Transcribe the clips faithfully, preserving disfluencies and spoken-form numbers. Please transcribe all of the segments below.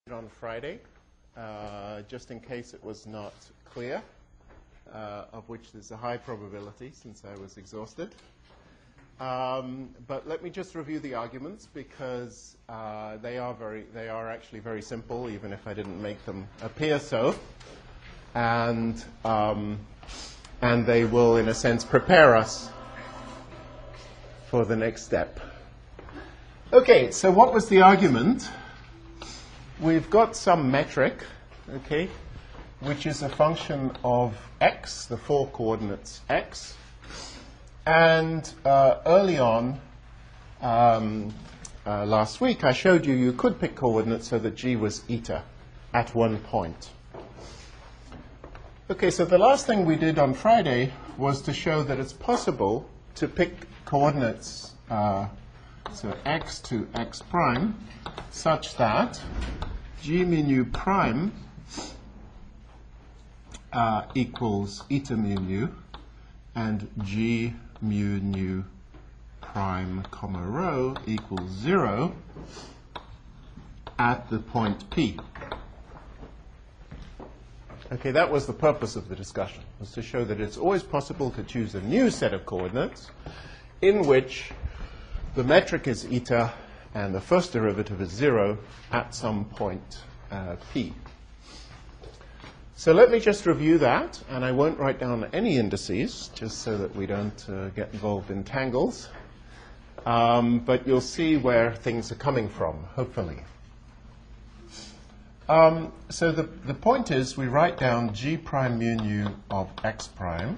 on Friday, uh, just in case it was not clear, uh, of which there's a high probability since I was exhausted. Um, but let me just review the arguments because uh, they are very, they are actually very simple, even if I didn't make them appear so, and um, and they will, in a sense, prepare us for the next step. Okay, so what was the argument? We've got some metric, okay, which is a function of x, the four coordinates x. And uh, early on, um, uh, last week, I showed you you could pick coordinates so that g was eta at one point. Okay, so the last thing we did on Friday was to show that it's possible to pick coordinates, uh, so x to x prime, such that g mu nu prime uh, equals eta mu nu, and g mu nu prime comma rho equals zero at the point P. Okay, that was the purpose of the discussion, was to show that it's always possible to choose a new set of coordinates in which the metric is eta and the first derivative is zero at some point uh, P. So let me just review that, and I won't write down any indices, just so that we don't uh, get involved in tangles. Um, but you'll see where things are coming from, hopefully. Um, so the, the point is we write down g prime mu nu of x prime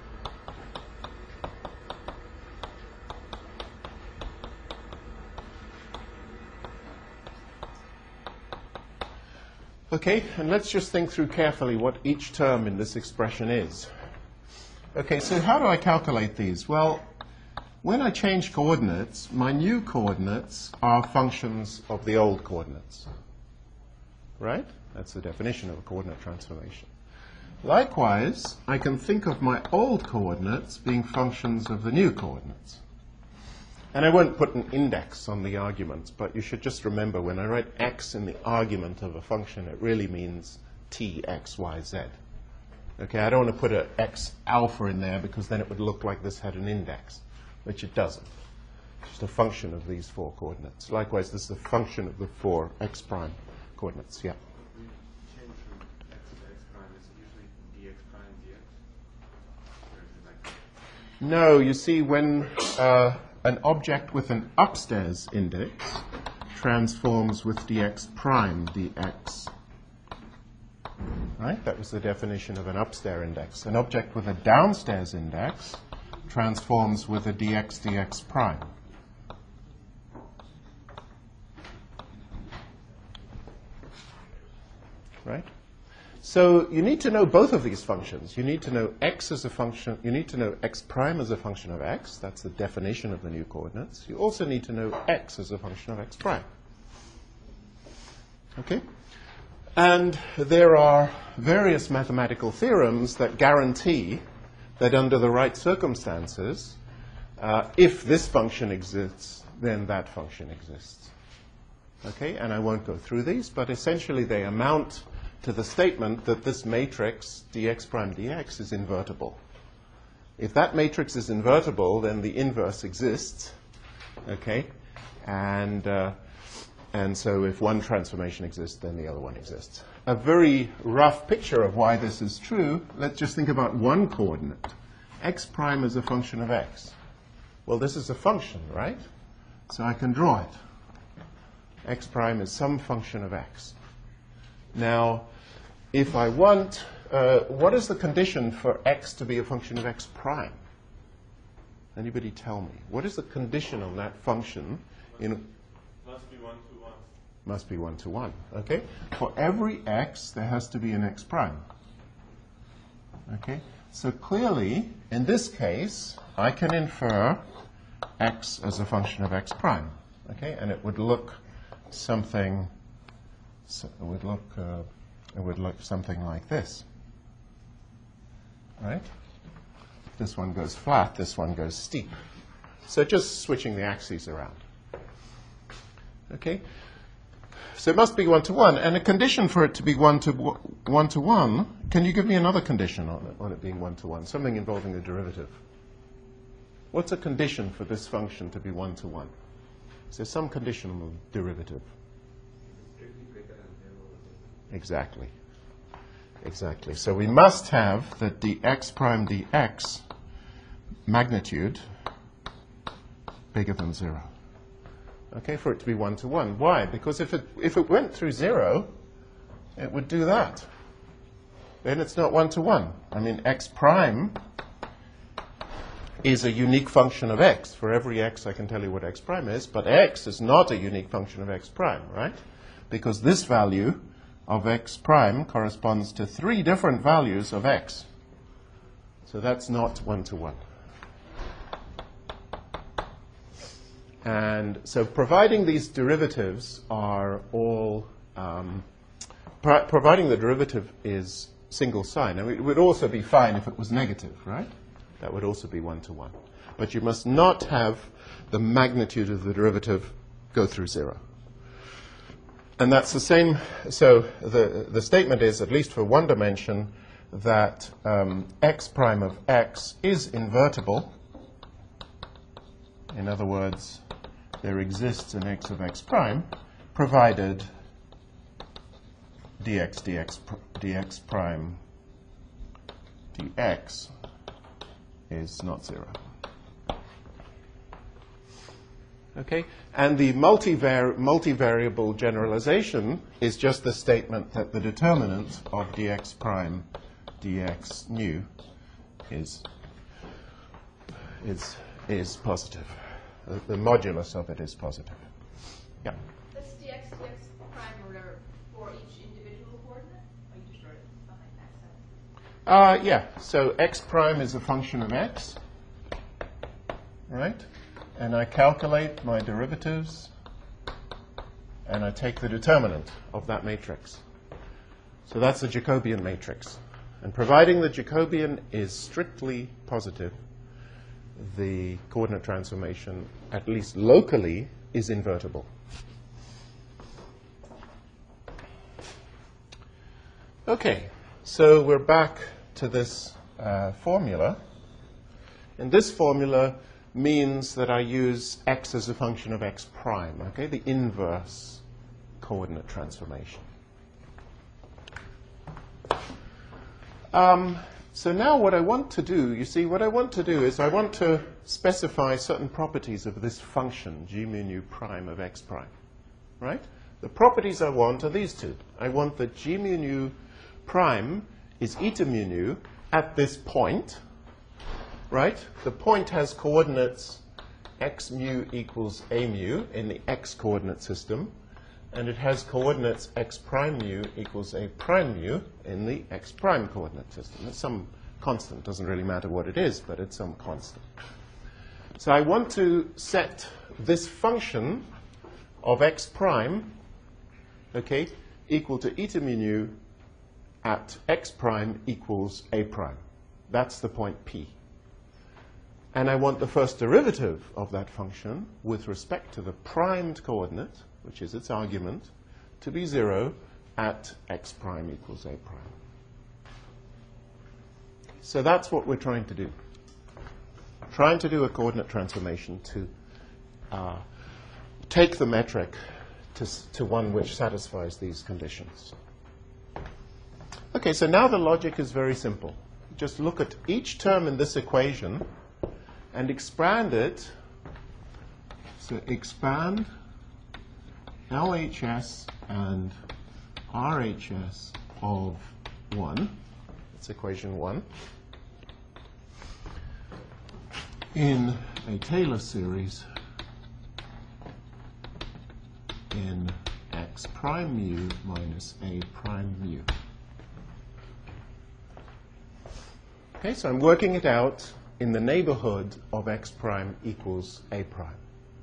Okay, and let's just think through carefully what each term in this expression is. Okay, so how do I calculate these? Well, when I change coordinates, my new coordinates are functions of the old coordinates. Right? That's the definition of a coordinate transformation. Likewise, I can think of my old coordinates being functions of the new coordinates. And I won't put an index on the arguments, but you should just remember when I write x in the argument of a function, it really means t, x, y, z. Okay, I don't want to put an x alpha in there because then it would look like this had an index, which it doesn't. It's just a function of these four coordinates. Likewise, this is a function of the four x prime coordinates. Yeah. We change from x to x prime, is it usually dx prime dx? Or is it like that? No, you see, when uh, an object with an upstairs index transforms with dx prime dx. Right? That was the definition of an upstairs index. An object with a downstairs index transforms with a dx dx prime. Right? So you need to know both of these functions. You need to know x as a function, you need to know x prime as a function of x. That's the definition of the new coordinates. You also need to know x as a function of x prime. Okay? And there are various mathematical theorems that guarantee that under the right circumstances, uh, if this function exists, then that function exists. Okay? And I won't go through these, but essentially they amount to the statement that this matrix, dx prime dx, is invertible. If that matrix is invertible, then the inverse exists, okay? And, uh, and so if one transformation exists, then the other one exists. A very rough picture of why this is true, let's just think about one coordinate. X prime is a function of x. Well, this is a function, right? So I can draw it. X prime is some function of x. Now, if I want, uh, what is the condition for x to be a function of x prime? Anybody tell me? What is the condition on that function? In Must be one to one. must be one to one. Okay. For every x, there has to be an x prime. Okay. So clearly, in this case, I can infer x as a function of x prime. Okay, and it would look something. So it would look, uh, it would look something like this, right? This one goes flat, this one goes steep. So just switching the axes around. Okay. So it must be one to one. And a condition for it to be one to one to one, can you give me another condition on it, on it being one to one? Something involving the derivative. What's a condition for this function to be one to one? Is there some condition on the derivative? Exactly. Exactly. So we must have that the x prime dx magnitude bigger than zero. Okay, for it to be one to one. Why? Because if it if it went through zero, it would do that. Then it's not one to one. I mean, x prime is a unique function of x. For every x, I can tell you what x prime is, but x is not a unique function of x prime, right? Because this value of x prime corresponds to three different values of x. So that's not one to one. And so providing these derivatives are all, um, pro providing the derivative is single sign. I mean, it would also be fine if it was negative, right? That would also be one to one. But you must not have the magnitude of the derivative go through zero. And that's the same. So the, the statement is, at least for one dimension, that um, x prime of x is invertible. In other words, there exists an x of x prime, provided dx dx pr dx prime dx is not zero. Okay, and the multivar multivariable generalization is just the statement that the determinant of dx prime dx nu is is is positive. The, the modulus of it is positive. Yeah. That's dx dx prime or whatever for each individual coordinate? Or you just wrote it behind that sentence? Uh, yeah. So x prime is a function of x, right? And I calculate my derivatives, and I take the determinant of that matrix. So that's a Jacobian matrix. And providing the Jacobian is strictly positive, the coordinate transformation, at least locally, is invertible. Okay, so we're back to this uh, formula. And this formula means that I use x as a function of x prime, okay, the inverse coordinate transformation. Um, so now what I want to do, you see, what I want to do is I want to specify certain properties of this function, g mu nu prime of x prime, right? The properties I want are these two. I want that g mu nu prime is eta mu nu at this point, right? The point has coordinates x mu equals a mu in the x coordinate system, and it has coordinates x prime mu equals a prime mu in the x prime coordinate system. It's some constant, doesn't really matter what it is, but it's some constant. So I want to set this function of x prime, okay, equal to eta mu nu at x prime equals a prime. That's the point P. And I want the first derivative of that function with respect to the primed coordinate, which is its argument, to be zero at x prime equals a prime. So that's what we're trying to do. Trying to do a coordinate transformation to uh, take the metric to, to one which satisfies these conditions. Okay, so now the logic is very simple. Just look at each term in this equation and expand it. So expand L H S and R H S of one. That's equation one. In a Taylor series in x prime mu minus a prime mu. Okay, so I'm working it out in the neighborhood of x prime equals a prime.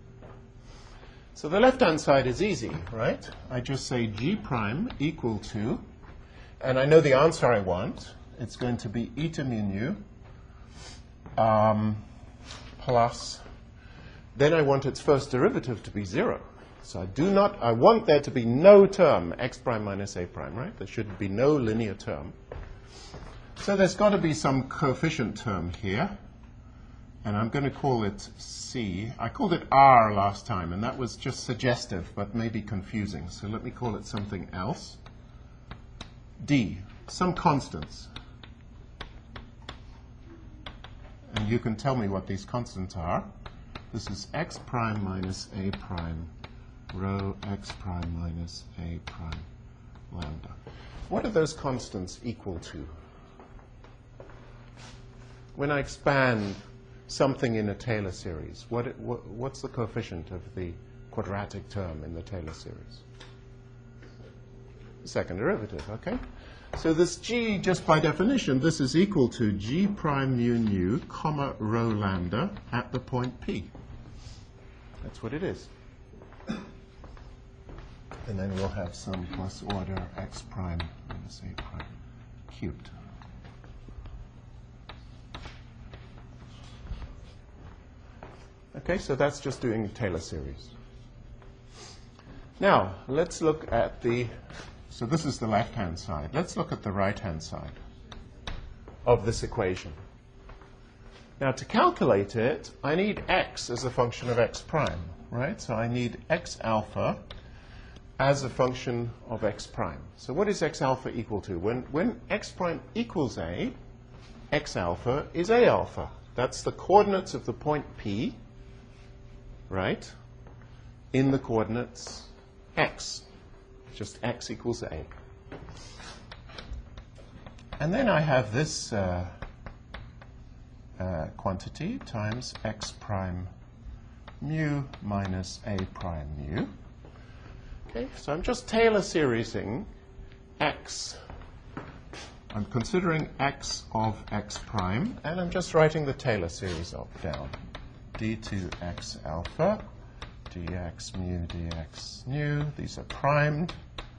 So the left-hand side is easy, right? I just say g prime equal to, and I know the answer I want. It's going to be eta mu nu um, plus, then I want its first derivative to be zero. So I do not, I want there to be no term, x prime minus a prime, right? There should be no linear term. So there's got to be some coefficient term here. And I'm going to call it C. I called it R last time, and that was just suggestive, but maybe confusing. So let me call it something else. D, some constants. And you can tell me what these constants are. This is x prime minus a prime rho x prime minus a prime lambda. What are those constants equal to? When I expand something in a Taylor series, what, it, what, what's the coefficient of the quadratic term in the Taylor series? Second derivative, okay? So this g, just by definition, this is equal to g prime mu nu, comma, rho lambda at the point P. That's what it is. And then we'll have some plus order x prime minus a prime cubed. Okay, so that's just doing Taylor series. Now, let's look at the, so this is the left-hand side. Let's look at the right-hand side of this equation. Now, to calculate it, I need x as a function of x prime, right? So I need x alpha as a function of x prime. So what is x alpha equal to? When, when x prime equals a, x alpha is a alpha. That's the coordinates of the point P, right, in the coordinates x. Just x equals a. And then I have this uh, uh, quantity times x prime mu minus a prime mu. Okay, so I'm just Taylor seriesing x. I'm considering x of x prime, and I'm just writing the Taylor series of down. d two x alpha, dx mu, dx nu. These are primed.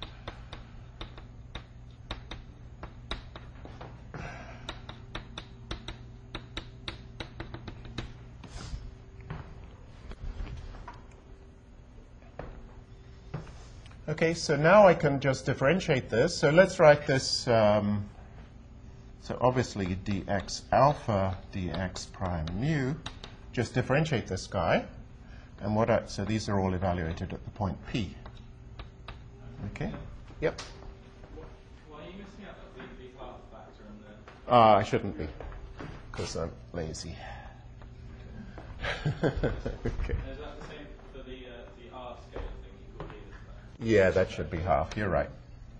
Okay, so now I can just differentiate this. So let's write this. Um, so obviously dx alpha, dx prime mu. Just differentiate this guy. And what I, so these are all evaluated at the point P. Okay? Yep. Why are you missing out the V P class factor in there? Ah, I shouldn't be, because I'm lazy. Okay. Is that the same for the, uh, the R scale thing you called either? Yeah, that should be half. You're right.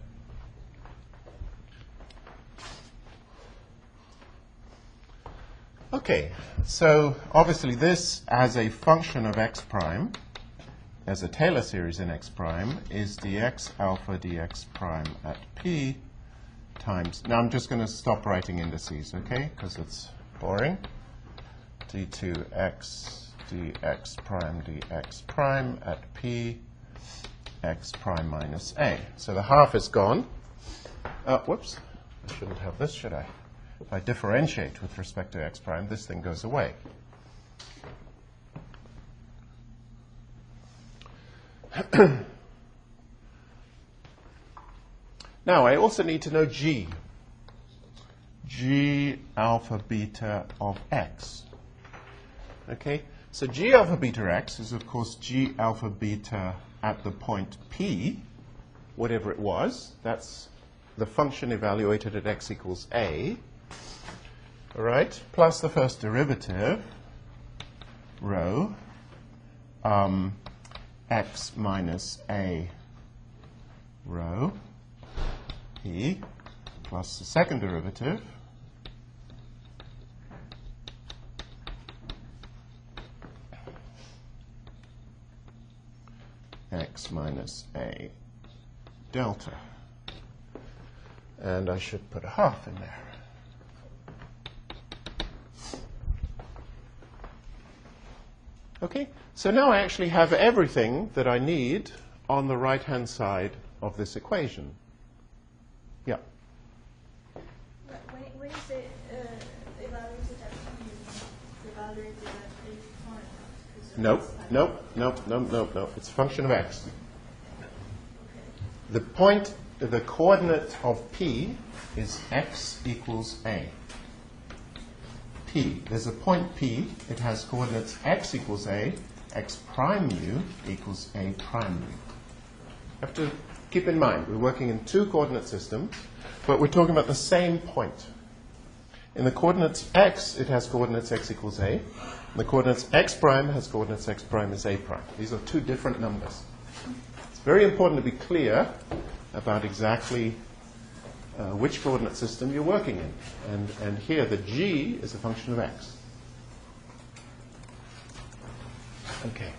Okay, so obviously this as a function of x prime, as a Taylor series in x prime, is dx alpha dx prime at P times, now I'm just going to stop writing indices, okay, because it's boring. d two x dx prime dx prime at P x prime minus a. So the half is gone. Uh, whoops, I shouldn't have this, should I? If I differentiate with respect to x prime, this thing goes away. Now, I also need to know g. G alpha beta of x. Okay, so g alpha beta x is, of course, g alpha beta at the point P, whatever it was. That's the function evaluated at x equals a. All right, plus the first derivative, rho, um, x minus a rho, P, plus the second derivative, x minus a delta. And I should put a half in there. Okay, so now I actually have everything that I need on the right-hand side of this equation. Yeah. When, when you say uh, evaluated at P, evaluated at a point, Nope, nope, nope, nope, nope, nope. It's a function of x. The point, the coordinate of P is x equals a. P. There's a point P. It has coordinates x equals a, x prime mu equals a prime mu. You have to keep in mind, we're working in two coordinate systems, but we're talking about the same point. In the coordinates x, it has coordinates x equals a. In the coordinates x prime has coordinates x prime is a prime. These are two different numbers. It's very important to be clear about exactly uh, which coordinate system you're working in. And, and here, the g is a function of x. Okay.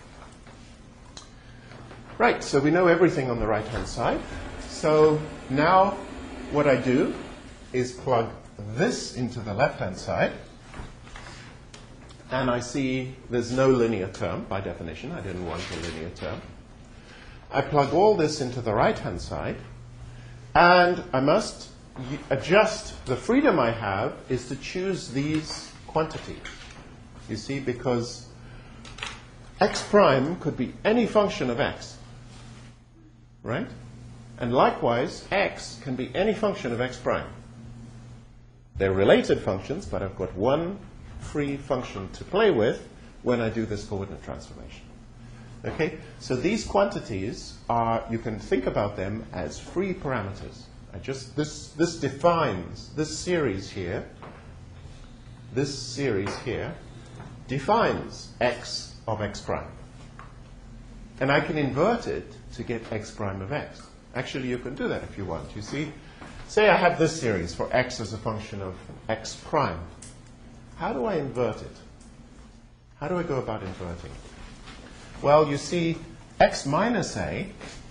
Right, so we know everything on the right-hand side. So now what I do is plug this into the left-hand side. And I see there's no linear term, by definition. I didn't want a linear term. I plug all this into the right-hand side. And I must adjust, the freedom I have is to choose these quantities. You see, because x prime could be any function of x. Right? And likewise, x can be any function of x prime. They're related functions, but I've got one free function to play with when I do this coordinate transformation. Okay? So these quantities are, you can think about them as free parameters. I just, this, this defines, this series here, this series here, defines x of x prime. And I can invert it to get x prime of x. Actually, you can do that if you want. You see, say I have this series for x as a function of x prime. How do I invert it? How do I go about inverting it? Well, you see, x minus a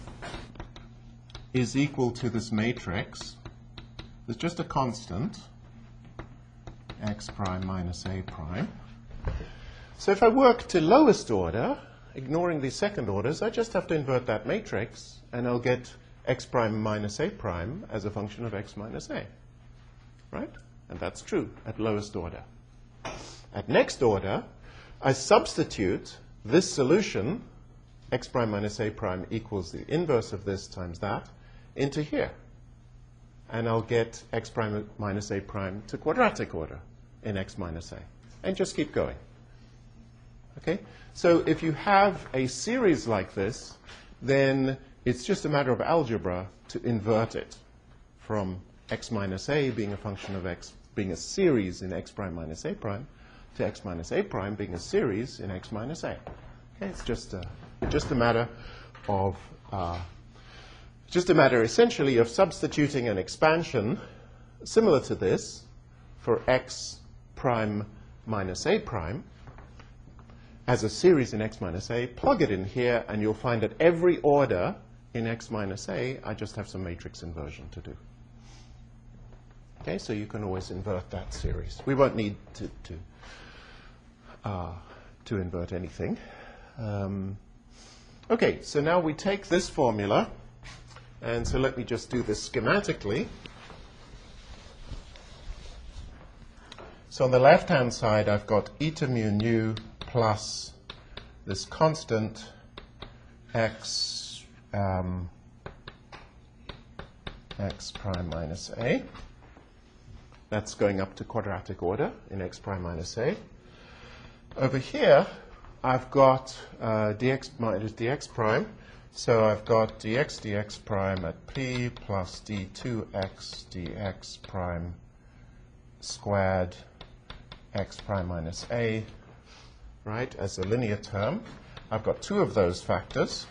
is equal to this matrix. There's just a constant, x prime minus a prime. So if I work to lowest order, ignoring the second orders, I just have to invert that matrix, and I'll get x prime minus a prime as a function of x minus a. Right? And that's true at lowest order. At next order, I substitute this solution, x prime minus a prime equals the inverse of this times that, into here. And I'll get x prime minus a prime to quadratic order in x minus a. And just keep going. Okay? So if you have a series like this, then it's just a matter of algebra to invert it from x minus a being a function of x, being a series in x prime minus a prime, to x minus a prime being a series in x minus a. Okay? It's just a, just a matter of, uh, just a matter essentially of substituting an expansion similar to this for x prime minus a prime as a series in x minus a, plug it in here, and you'll find that every order in x minus a, I just have some matrix inversion to do. Okay, so you can always invert that series. We won't need to, to, uh, to invert anything. Um, okay, so now we take this formula, and so let me just do this schematically. So on the left-hand side, I've got eta mu nu plus this constant x, um, x prime minus a. That's going up to quadratic order in x prime minus a. Over here, I've got uh, dx minus dx prime. So I've got dx dx prime at p plus d two x dx prime squared x prime minus a, right, as a linear term. I've got two of those factors.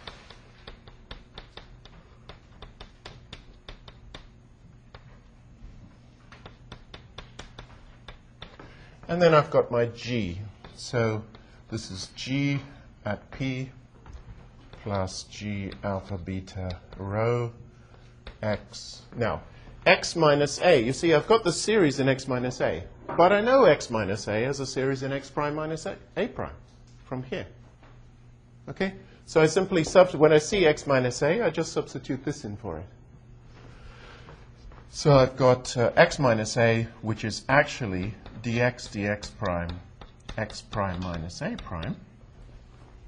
And then I've got my g. So this is g at p plus g alpha beta rho x. Now, x minus a. You see, I've got the series in x minus a. But I know x minus a as a series in x prime minus a, a prime from here. Okay? So I simply, sub when I see x minus a, I just substitute this in for it. So I've got uh, x minus a, which is actually dx dx prime x prime minus a prime.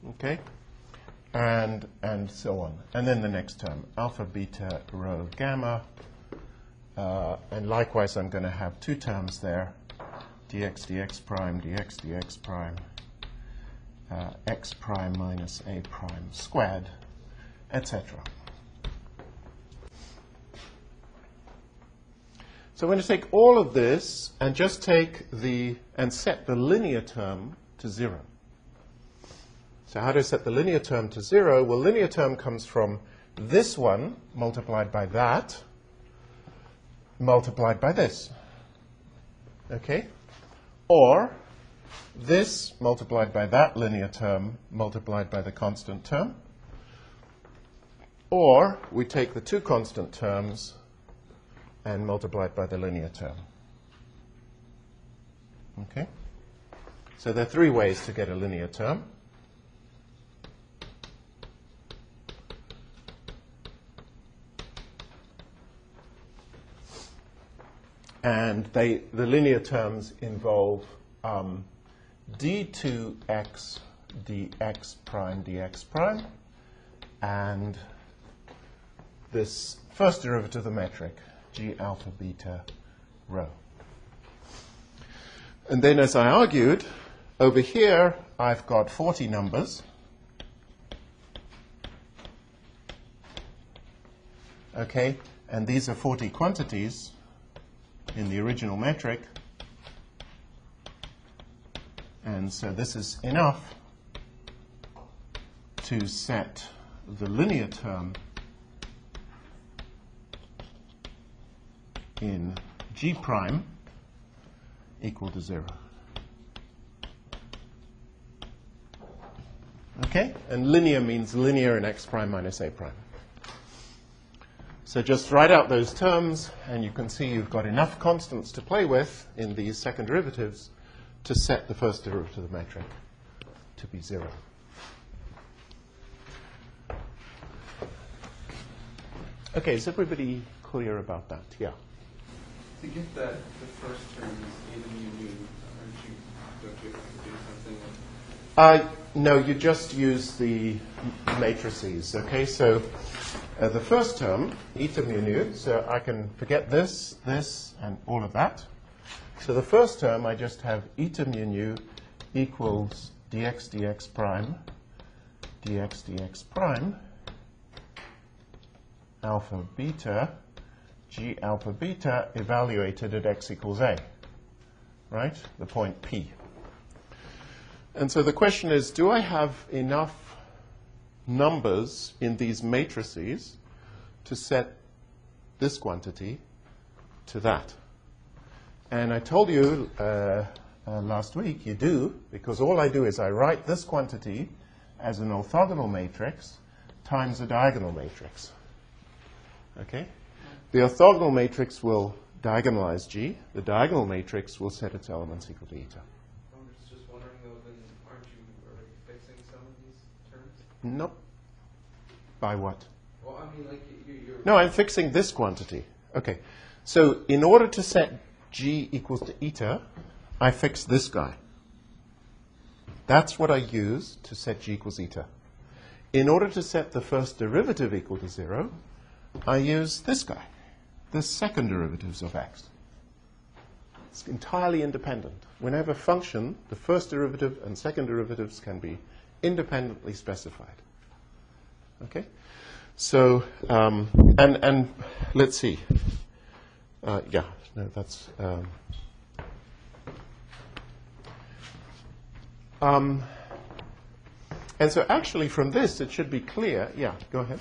Okay? And, and so on. And then the next term, alpha, beta, rho, gamma. Uh, and likewise, I'm going to have two terms there, dx, dx prime, dx, dx prime, uh, x prime minus a prime squared, et cetera. So I'm going to take all of this and just take the, and set the linear term to zero. So how do I set the linear term to zero? Well, linear term comes from this one multiplied by that, multiplied by this. Okay? Or this multiplied by that linear term multiplied by the constant term. Or we take the two constant terms and multiply it by the linear term. Okay? So there are three ways to get a linear term. And they, the linear terms involve um, d two x dx prime dx prime and this first derivative of the metric, g alpha beta rho. And then, as I argued, over here I've got forty numbers. Okay, and these are forty quantities in the original metric. And so this is enough to set the linear term in G prime equal to zero. Okay? And linear means linear in x prime minus a prime. So just write out those terms, and you can see you've got enough constants to play with in these second derivatives to set the first derivative of the metric to be zero. Okay, is everybody clear about that? Yeah. To get that, the first term is even you knew, aren't you, don't you have to do something with? Uh, no, you just use the matrices. Okay, so uh, the first term, eta mu nu, so I can forget this, this, and all of that. So the first term, I just have eta mu nu equals dx dx prime, dx dx prime, alpha beta, g alpha beta evaluated at x equals a, right? The point P. And so the question is, do I have enough numbers in these matrices to set this quantity to that? And I told you uh, uh, last week you do, because all I do is I write this quantity as an orthogonal matrix times a diagonal matrix. Okay? The orthogonal matrix will diagonalize G. The diagonal matrix will set its elements equal to eta. I'm just wondering, though, then aren't you already fixing some of these terms? Nope. By what? Well, I mean, like, you, you're... No, I'm fixing this quantity. Okay. So in order to set G equals to eta, I fix this guy. That's what I use to set G equals eta. In order to set the first derivative equal to zero, I use this guy, the second derivatives of x. It's entirely independent. When I have a function, the first derivative and second derivatives can be independently specified. Okay? So, um, and, and let's see. Uh, yeah, no, that's... Um, um, and so actually from this, it should be clear. Yeah, go ahead.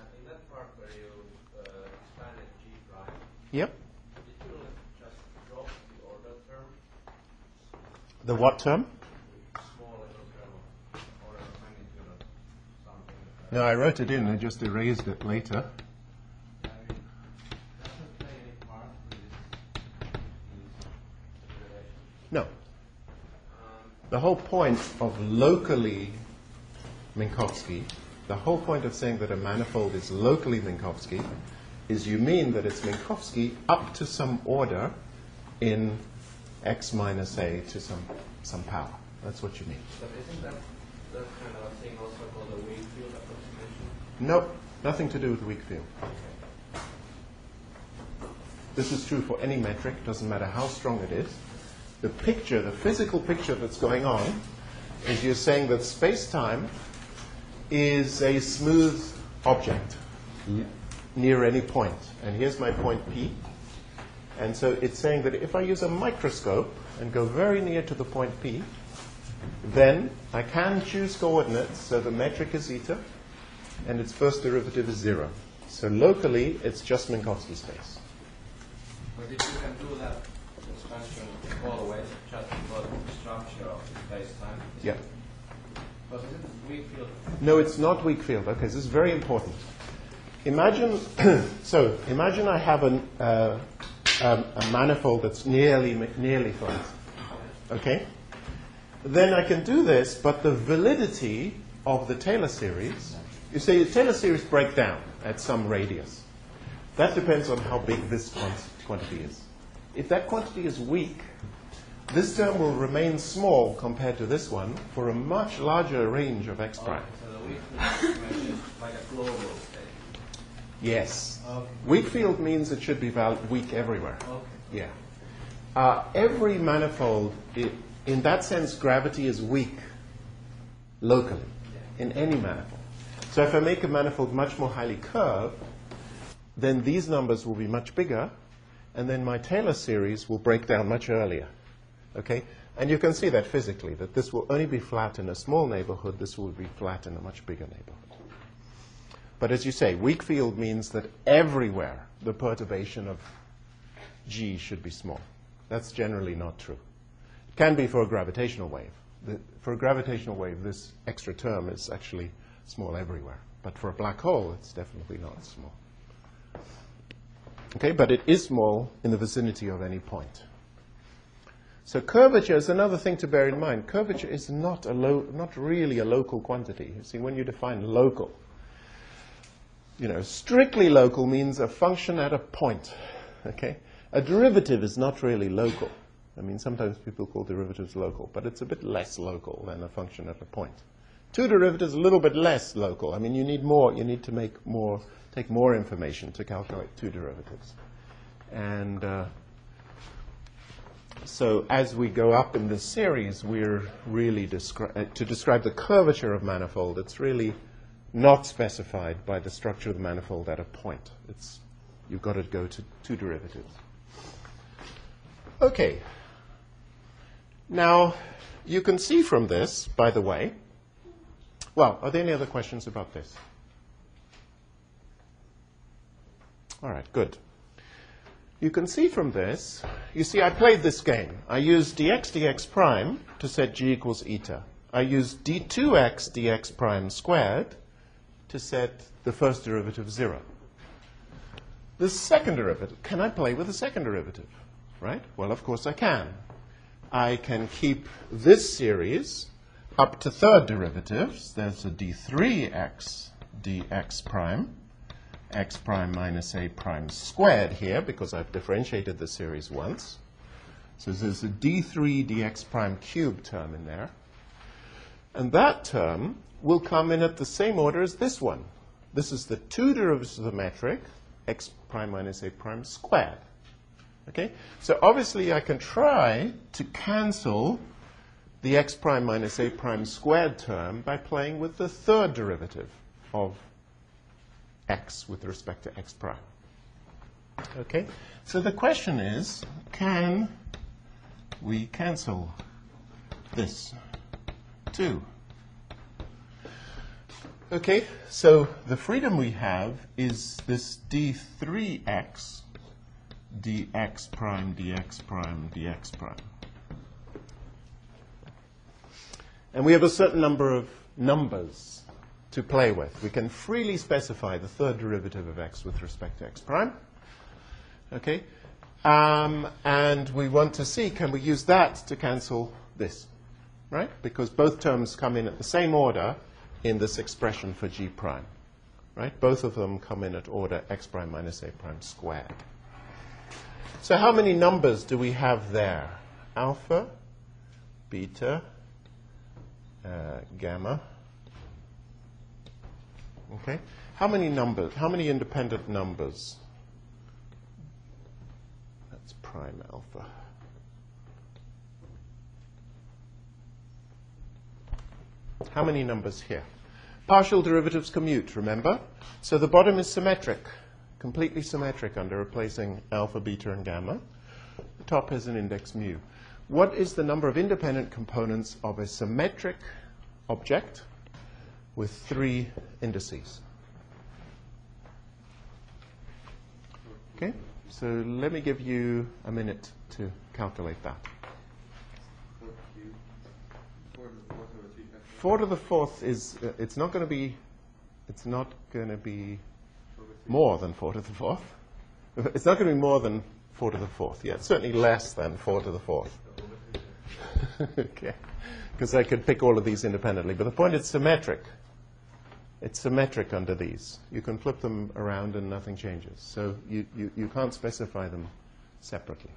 Yep. Did you just drop the order term? The what term? Small little term of order of magnitude of something. No, I wrote it in. I just erased it later. I mean, does it play any part in this, in this relation? No. Um, The whole point of locally Minkowski, the whole point of saying that a manifold is locally Minkowski, is you mean that it's Minkowski up to some order in x minus a to some, some power. That's what you mean. but isn't that that kind of thing also called a weak field approximation? Nope, nothing to do with weak field. This is true for any metric, doesn't matter how strong it is. The picture, the physical picture that's going on, is you're saying that space-time is a smooth object near any point. And here's my point P. And so it's saying that if I use a microscope and go very near to the point P, then I can choose coordinates, so the metric is eta, and its first derivative is zero. So locally, it's just Minkowski space. But if you can do that expansion always, just for the structure of space-time, Yeah. but is it a weak field? No, it's not weak field. Okay, this is very important. Imagine, so imagine I have an, uh, um, a manifold that's nearly nearly flat. Okay? Then I can do this, but the validity of the Taylor series, you say the Taylor series break down at some radius. That depends on how big this quantity is. If that quantity is weak, this term will remain small compared to this one for a much larger range of x prime. Okay, so the weak field is like a global state. Yes. Okay. Weak field means it should be val- weak everywhere. Okay. Yeah. Uh, every manifold, I- in that sense, gravity is weak locally in any manifold. So if I make a manifold much more highly curved, then these numbers will be much bigger, and then my Taylor series will break down much earlier. Okay? And you can see that physically, that this will only be flat in a small neighborhood, this will be flat in a much bigger neighborhood. But as you say, weak field means that everywhere the perturbation of G should be small. That's generally not true. It can be for a gravitational wave. The, for a gravitational wave, this extra term is actually small everywhere. But for a black hole, it's definitely not small. Okay, but it is small in the vicinity of any point. So curvature is another thing to bear in mind. Curvature is not a lo- not really a local quantity. You see, when you define local, you know, strictly local means a function at a point. Okay, a derivative is not really local. I mean, sometimes people call derivatives local, but it's a bit less local than a function at a point. Two derivatives a little bit less local. I mean, you need more. You need to make more, take more information to calculate two derivatives. And uh, so as we go up in this series, we're really descri- uh, to describe the curvature of manifold. It's really not specified by the structure of the manifold at a point. It's you've got to go to two derivatives. Okay. Now, you can see from this, by the way. Well, are there any other questions about this? All right, good. You can see from this, you see I played this game. I used dx dx prime to set g equals eta. I used d two x dx prime squared to set the first derivative zero. The second derivative, can I play with the second derivative? Right? Well, of course I can. I can keep this series up to third derivatives. There's a d three x dx prime, x prime minus a prime squared here, because I've differentiated the series once. So there's a d three dx prime cubed term in there. And that term will come in at the same order as this one. This is the two derivatives of the metric, x prime minus a prime squared. Okay? So obviously I can try to cancel the x prime minus a prime squared term by playing with the third derivative of x with respect to x prime. Okay? So the question is, can we cancel this too? Okay, so the freedom we have is this d three x dx prime dx prime dx prime. And we have a certain number of numbers to play with. We can freely specify the third derivative of x with respect to x prime. Okay? Um, and we want to see, can we use that to cancel this? Right? Because both terms come in at the same order in this expression for g prime. Right? Both of them come in at order x prime minus a prime squared. So how many numbers do we have there? Alpha, beta, uh, gamma. Okay? How many numbers, how many independent numbers? That's prime alpha. How many numbers here? Partial derivatives commute, remember? So the bottom is symmetric, completely symmetric under replacing alpha, beta, and gamma. The top has an index mu. What is the number of independent components of a symmetric object with three indices? Okay, so let me give you a minute to calculate that. Four to the fourth is, uh, it's not going to be, it's not going to be more than four to the fourth. It's not going to be more than four to the fourth. Yeah, it's certainly less than four to the fourth. Okay, because I could pick all of these independently. But the point is symmetric. It's symmetric under these. You can flip them around and nothing changes. So you, you, you can't specify them separately.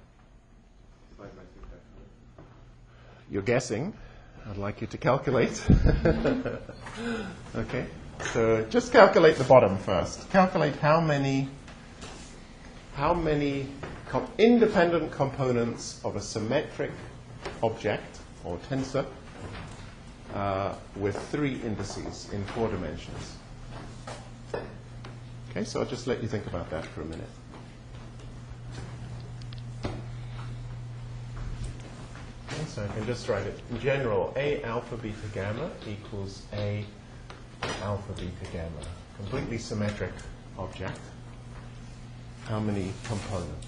You're guessing. I'd like you to calculate. Okay, so just calculate the bottom first. Calculate how many, how many com- independent components of a symmetric object or tensor uh, with three indices in four dimensions. Okay, so I'll just let you think about that for a minute. Okay, so I can just write it. In general, A alpha beta gamma equals A alpha beta gamma. Completely symmetric object. How many components?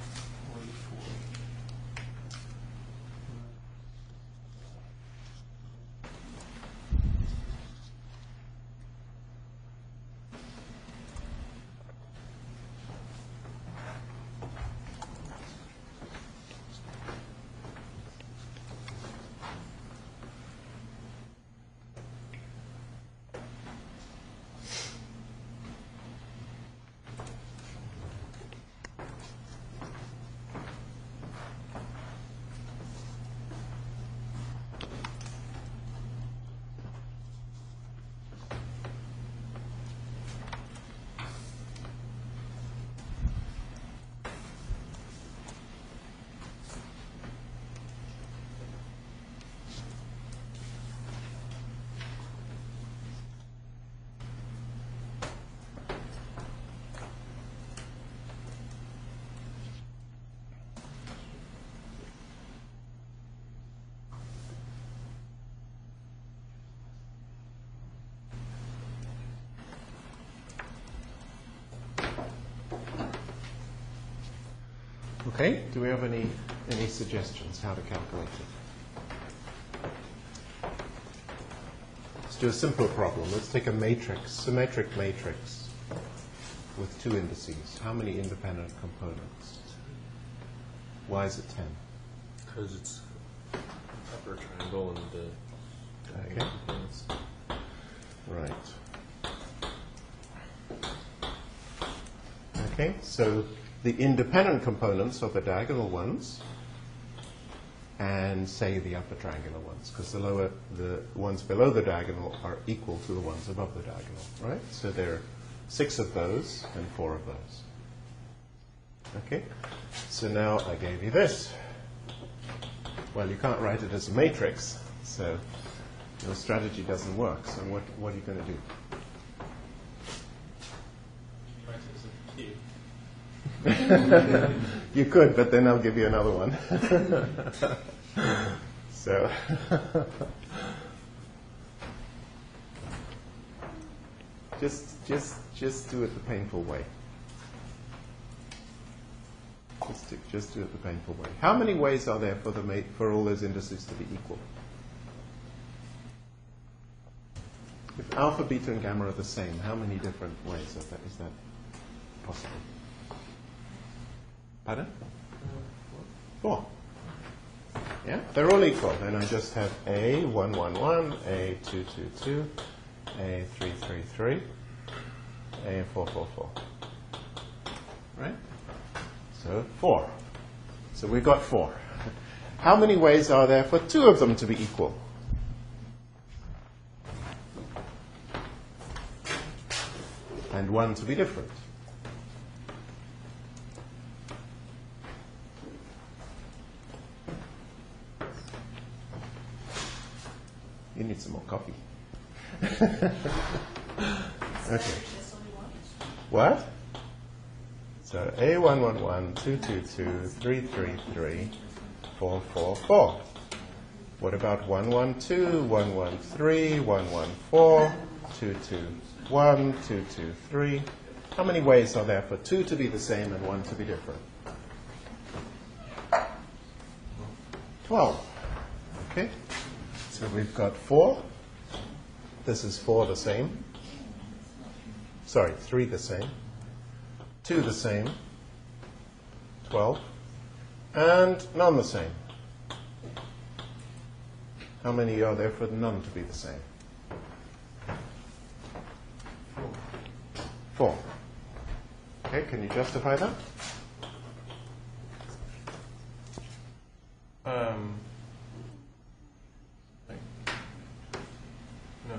Okay, do we have any, any suggestions how to calculate it? Let's do a simpler problem. Let's take a matrix, symmetric matrix with two indices. How many independent components? Why is it ten? Because it's upper triangle and the Okay. components. Right. Okay, so the independent components are the diagonal ones and, say, the upper triangular ones, because the lower, the ones below the diagonal are equal to the ones above the diagonal, right? So there are six of those and four of those. Okay, so now I gave you this. Well, you can't write it as a matrix, so your strategy doesn't work. So what, what are you going to do? You could, but then I'll give you another one. So, just, just, just do it the painful way. Just do, just do it the painful way. How many ways are there for the ma- for all those indices to be equal? If alpha, beta, and gamma are the same, how many different ways is that, is that possible? Pardon? Four. Yeah, they're all equal. Then I just have A one one one, A two two two, A three three three, A four four four. Right? So four. So we've got four. How many ways are there for two of them to be equal? and one to be different. You need some more coffee. Okay. What? So A one one one, two two two, three three three, four four four. What about one one two, one one three, one one four, two two one, two two three? How many ways are there for two to be the same and one to be different? twelve. Okay. So we've got four. This is four the same. Sorry, three the same. two the same. twelve. And none the same. How many are there for none to be the same? Four. Okay, can you justify that? Um, like, no.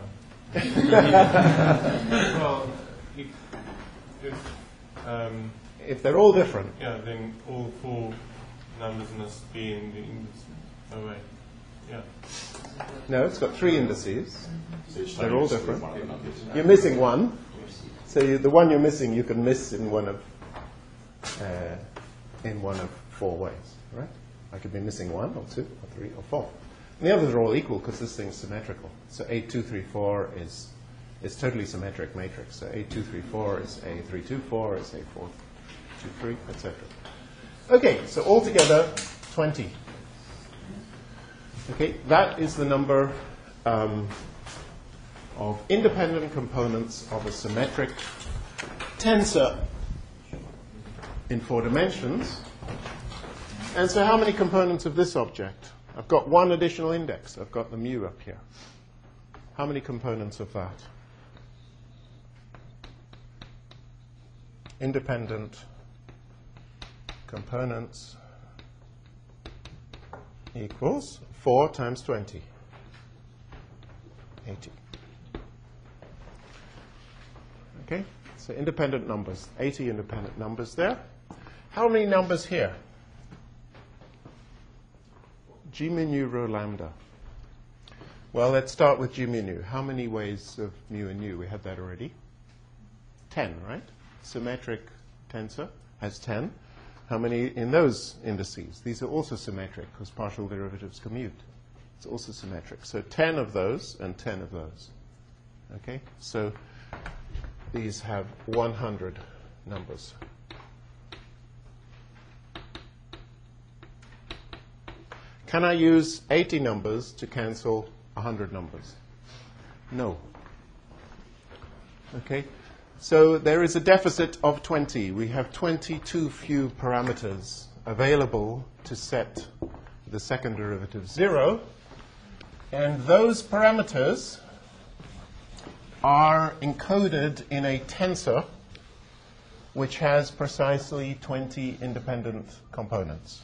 Well, if, if, um, If they're all different, yeah, then all four numbers must be in the index. Oh, wait. Yeah. no, it's got three indices. They're all different. You're missing one. So you, the one you're missing, you can miss in one of uh, in one of four ways, right? I could be missing one, or two, or three, or four. And the others are all equal because this thing's symmetrical. So A two three four is is totally symmetric matrix. So A two three four is A three two four is A four two three, et cetera. Okay, so altogether twenty. Okay, that is the number um, of independent components of a symmetric tensor in four dimensions. And so how many components of this object? I've got one additional index. I've got the mu up here. How many components of that? Independent components equals four times twenty. eighty. Okay, so independent numbers, eighty independent numbers there. How many numbers here? G mu nu rho lambda. Well, let's start with G mu nu. How many ways of mu and nu? We had that already. ten, right? Symmetric tensor has ten. How many in those indices? These are also symmetric because partial derivatives commute. It's also symmetric. So ten of those and ten of those. Okay? So these have one hundred numbers. Can I use eighty numbers to cancel one hundred numbers? No. Okay? So there is a deficit of twenty. We have twenty too few parameters available to set the second derivative zero. And those parameters are encoded in a tensor which has precisely twenty independent components.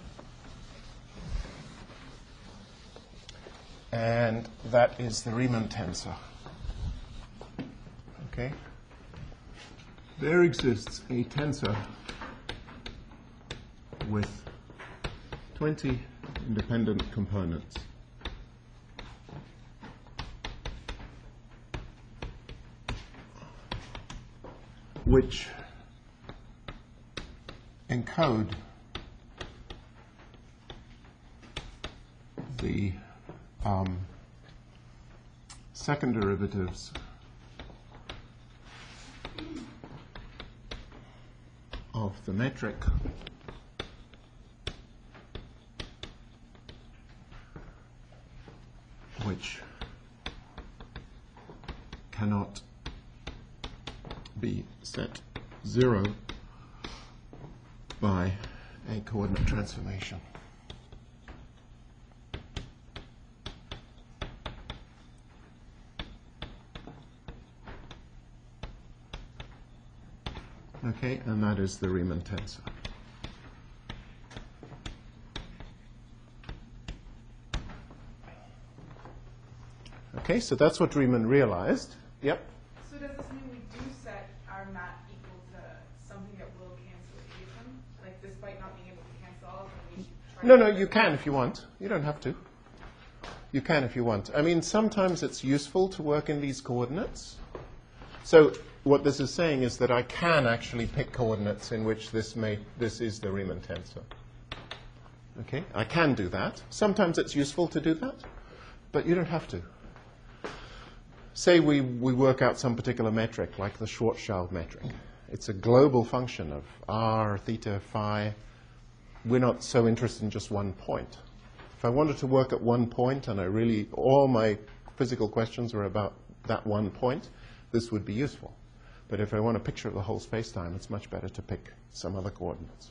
And that is the Riemann tensor. Okay? There exists a tensor with twenty independent components. Which encode the um, second derivatives of the metric which cannot be set zero by a coordinate transformation. Okay, and that is the Riemann tensor. Okay, so that's what Riemann realized. Yep. So does this mean we do set No, no, you can if you want. You don't have to. You can if you want. I mean, sometimes it's useful to work in these coordinates. So what this is saying is that I can actually pick coordinates in which this may this is the Riemann tensor. Okay, I can do that. Sometimes it's useful to do that, but you don't have to. Say we, we work out some particular metric, like the Schwarzschild metric. It's a global function of r, theta, phi. We're not so interested in just one point. If I wanted to work at one point, and I really, all my physical questions are about that one point, this would be useful. But if I want a picture of the whole space-time, it's much better to pick some other coordinates.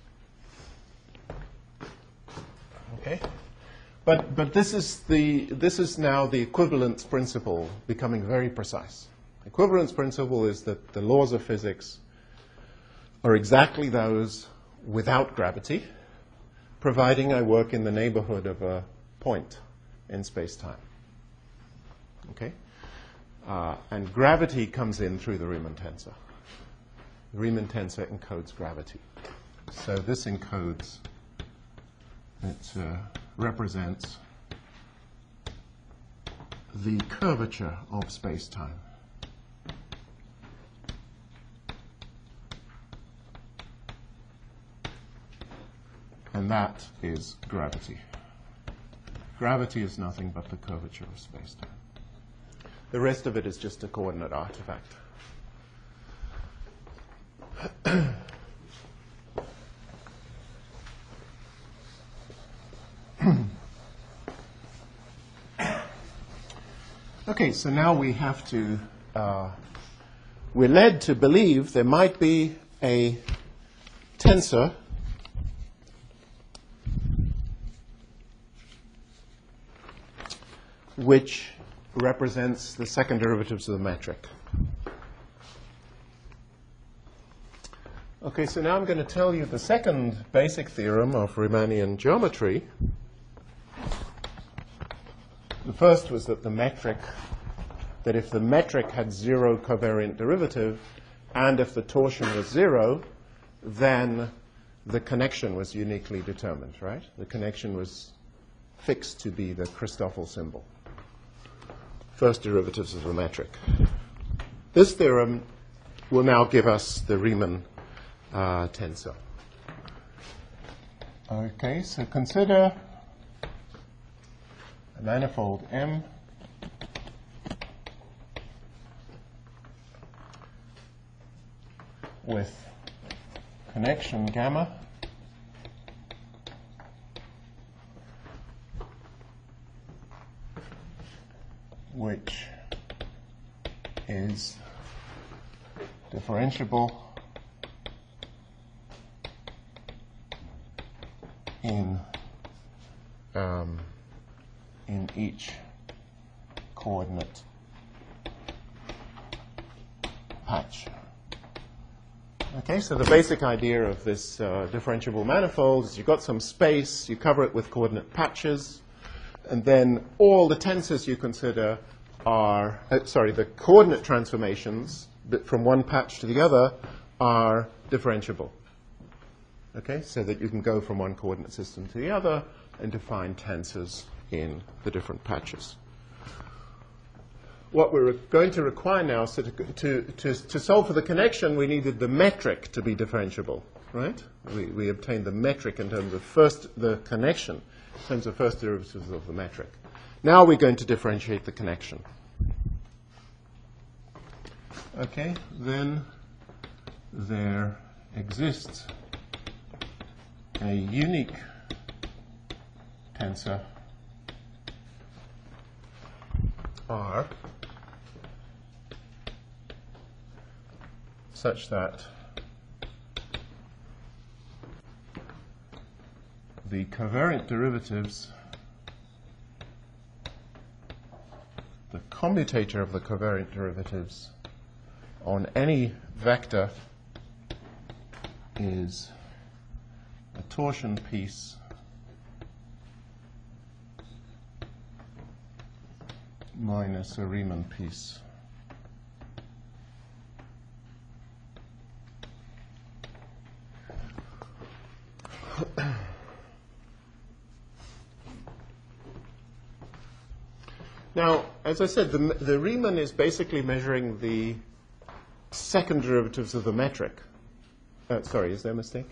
Okay? But, but this is the, this is now the equivalence principle becoming very precise. Equivalence principle is that the laws of physics are exactly those without gravity, providing I work in the neighborhood of a point in space-time. Okay? Uh, and gravity comes in through the Riemann tensor. The Riemann tensor encodes gravity. So this encodes, it uh, represents the curvature of space-time. And that is gravity. Gravity is nothing but the curvature of space-time. The rest of it is just a coordinate artifact. Okay, so now we have to, uh, we're led to believe there might be a tensor which represents the second derivatives of the metric. Okay, so now I'm going to tell you the second basic theorem of Riemannian geometry. The first was that the metric, that if the metric had zero covariant derivative, and if the torsion was zero, then the connection was uniquely determined, right? The connection was fixed to be the Christoffel symbol. First derivatives of the metric. This theorem will now give us the Riemann uh, tensor. Okay, so consider a manifold M with connection gamma which is differentiable in um, in each coordinate patch. Okay, so the basic idea of this uh, differentiable manifold is you've got some space, you cover it with coordinate patches, and then all the tensors you consider are, uh, sorry, the coordinate transformations from one patch to the other are differentiable. Okay, so that you can go from one coordinate system to the other and define tensors in the different patches. What we're going to require now, so to, to, to, to solve for the connection, we needed the metric to be differentiable, right? We, we obtained the metric in terms of first, the connection, in terms of first derivatives of the metric. Now we're going to differentiate the connection. Okay, then there exists a unique tensor R such that the covariant derivatives, the commutator of the covariant derivatives on any vector is a torsion piece minus a Riemann piece. Now, as I said, the, the Riemann is basically measuring the second derivatives of the metric. Uh, sorry, is there a mistake?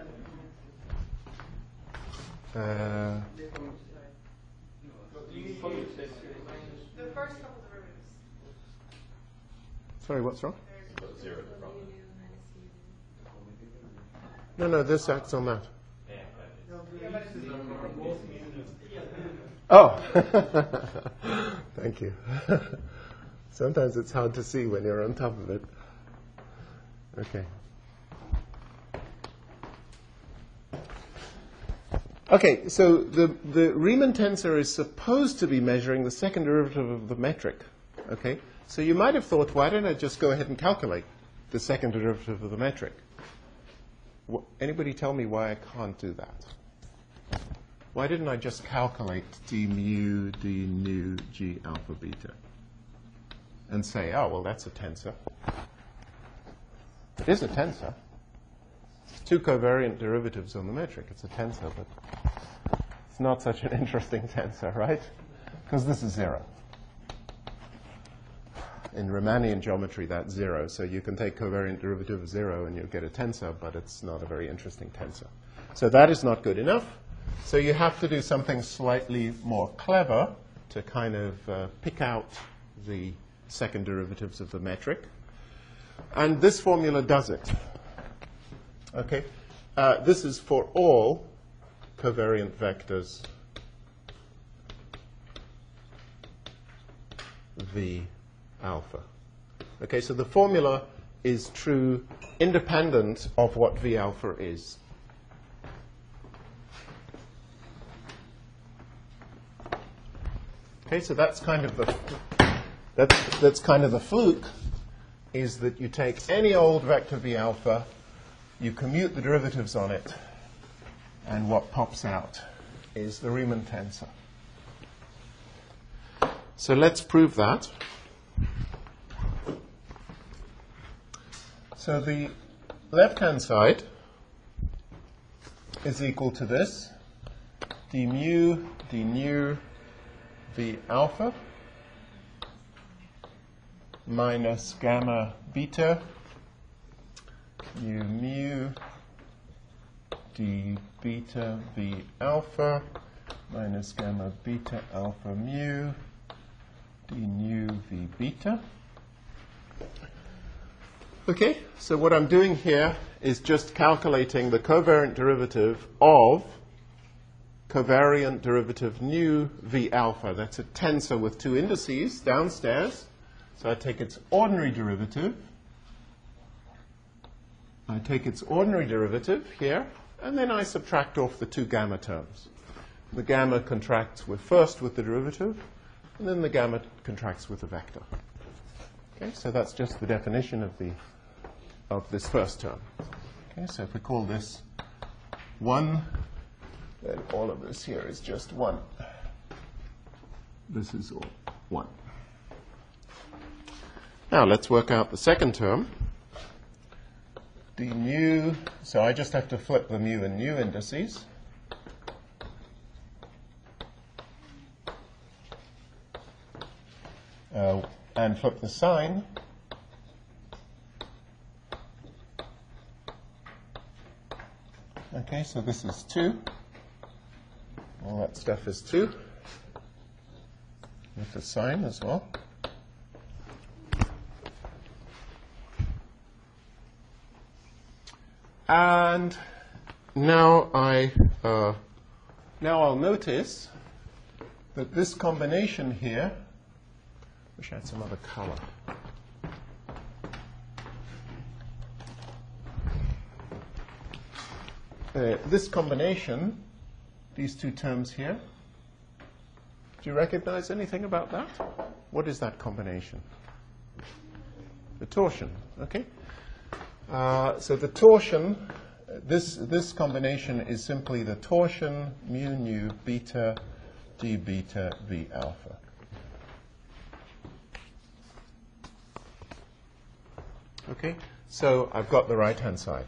Uh, The first couple derivatives. sorry, what's wrong? Zero is the problem. No, no, this acts on that. Yeah, but Oh, thank you. Sometimes it's hard to see when you're on top of it. Okay. Okay, so the, the Riemann tensor is supposed to be measuring the second derivative of the metric. Okay, so you might have thought, why don't I just go ahead and calculate the second derivative of the metric? Wh- anybody tell me why I can't do that? Why didn't I just calculate d mu, d nu, g alpha beta? And say, oh, well, that's a tensor. It is a tensor. It's two covariant derivatives on the metric. It's a tensor, but it's not such an interesting tensor, right? Because this is zero. In Riemannian geometry, that's zero. So you can take covariant derivative of zero and you'll get a tensor, but it's not a very interesting tensor. So that is not good enough. So you have to do something slightly more clever to kind of uh, pick out the second derivatives of the metric. And this formula does it. Okay? Uh, this is for all covariant vectors V alpha. Okay, so the formula is true independent of what V alpha is. Okay, so that's kind of the that's that's kind of the fluke, is that you take any old vector V alpha, you commute the derivatives on it, and what pops out is the Riemann tensor. So let's prove that. So the left-hand side is equal to this, d mu, d nu, v alpha minus gamma beta u mu d beta v alpha minus gamma beta alpha mu d nu v beta. Okay, so what I'm doing here is just calculating the covariant derivative of covariant derivative nu v alpha. That's a tensor with two indices downstairs. So I take its ordinary derivative. I take its ordinary derivative here, and then I subtract off the two gamma terms. The gamma contracts with first with the derivative, and then the gamma contracts with the vector. Okay, so that's just the definition of the of this first term. Okay, so if we call this one, then all of this here is just one. This is all one. Now let's work out the second term. D mu, so I just have to flip the mu and nu indices. Uh, and flip the sign. Okay, so this is two. All that stuff is two. With the sign as well. And now I uh, now I'll notice that this combination here, wish I had some other color. Uh, this combination, these two terms here, do you recognize anything about that? What is that combination? The torsion, okay? Uh, so the torsion, this, this combination is simply the torsion mu nu beta d beta v alpha. Okay, so I've got the right-hand side.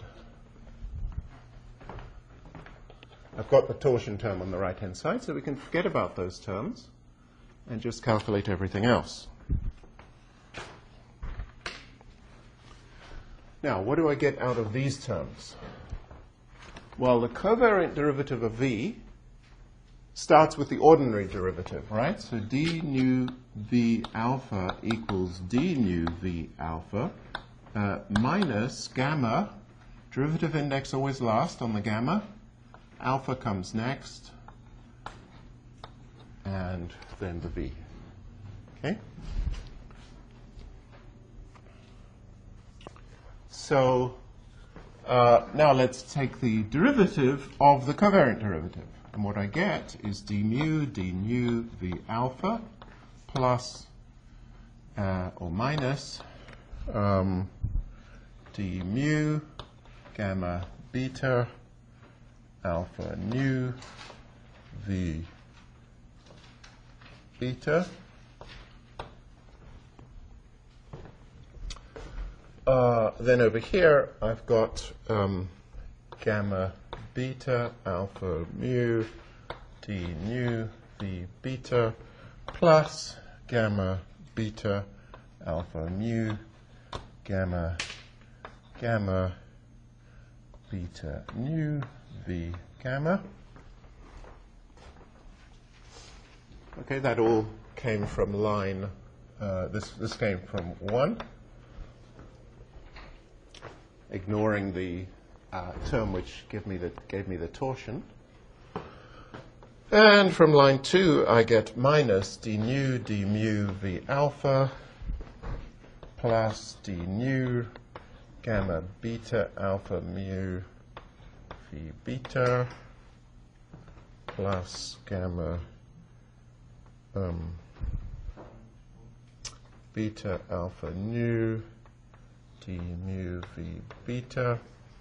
I've got the torsion term on the right-hand side, so we can forget about those terms. and just calculate everything else. Now, what do I get out of these terms? Well, the covariant derivative of v starts with the ordinary derivative, right? So d nu v alpha equals d nu v alpha uh, minus gamma. Derivative index always last on the gamma. Alpha comes next, and then the v. Okay? So uh, now let's take the derivative of the covariant derivative. And what I get is d mu d nu v alpha plus uh, or minus um, d mu gamma beta alpha nu v beta. Uh, then over here, I've got um, gamma beta alpha mu d nu v beta plus gamma beta alpha mu gamma gamma beta nu v gamma. Okay, that all came from line, uh, this, this came from one, ignoring the uh, term which gave me the, gave me the torsion. And from line two, I get minus d nu d mu v alpha plus d nu gamma beta alpha mu v beta plus gamma um, beta alpha nu d mu v beta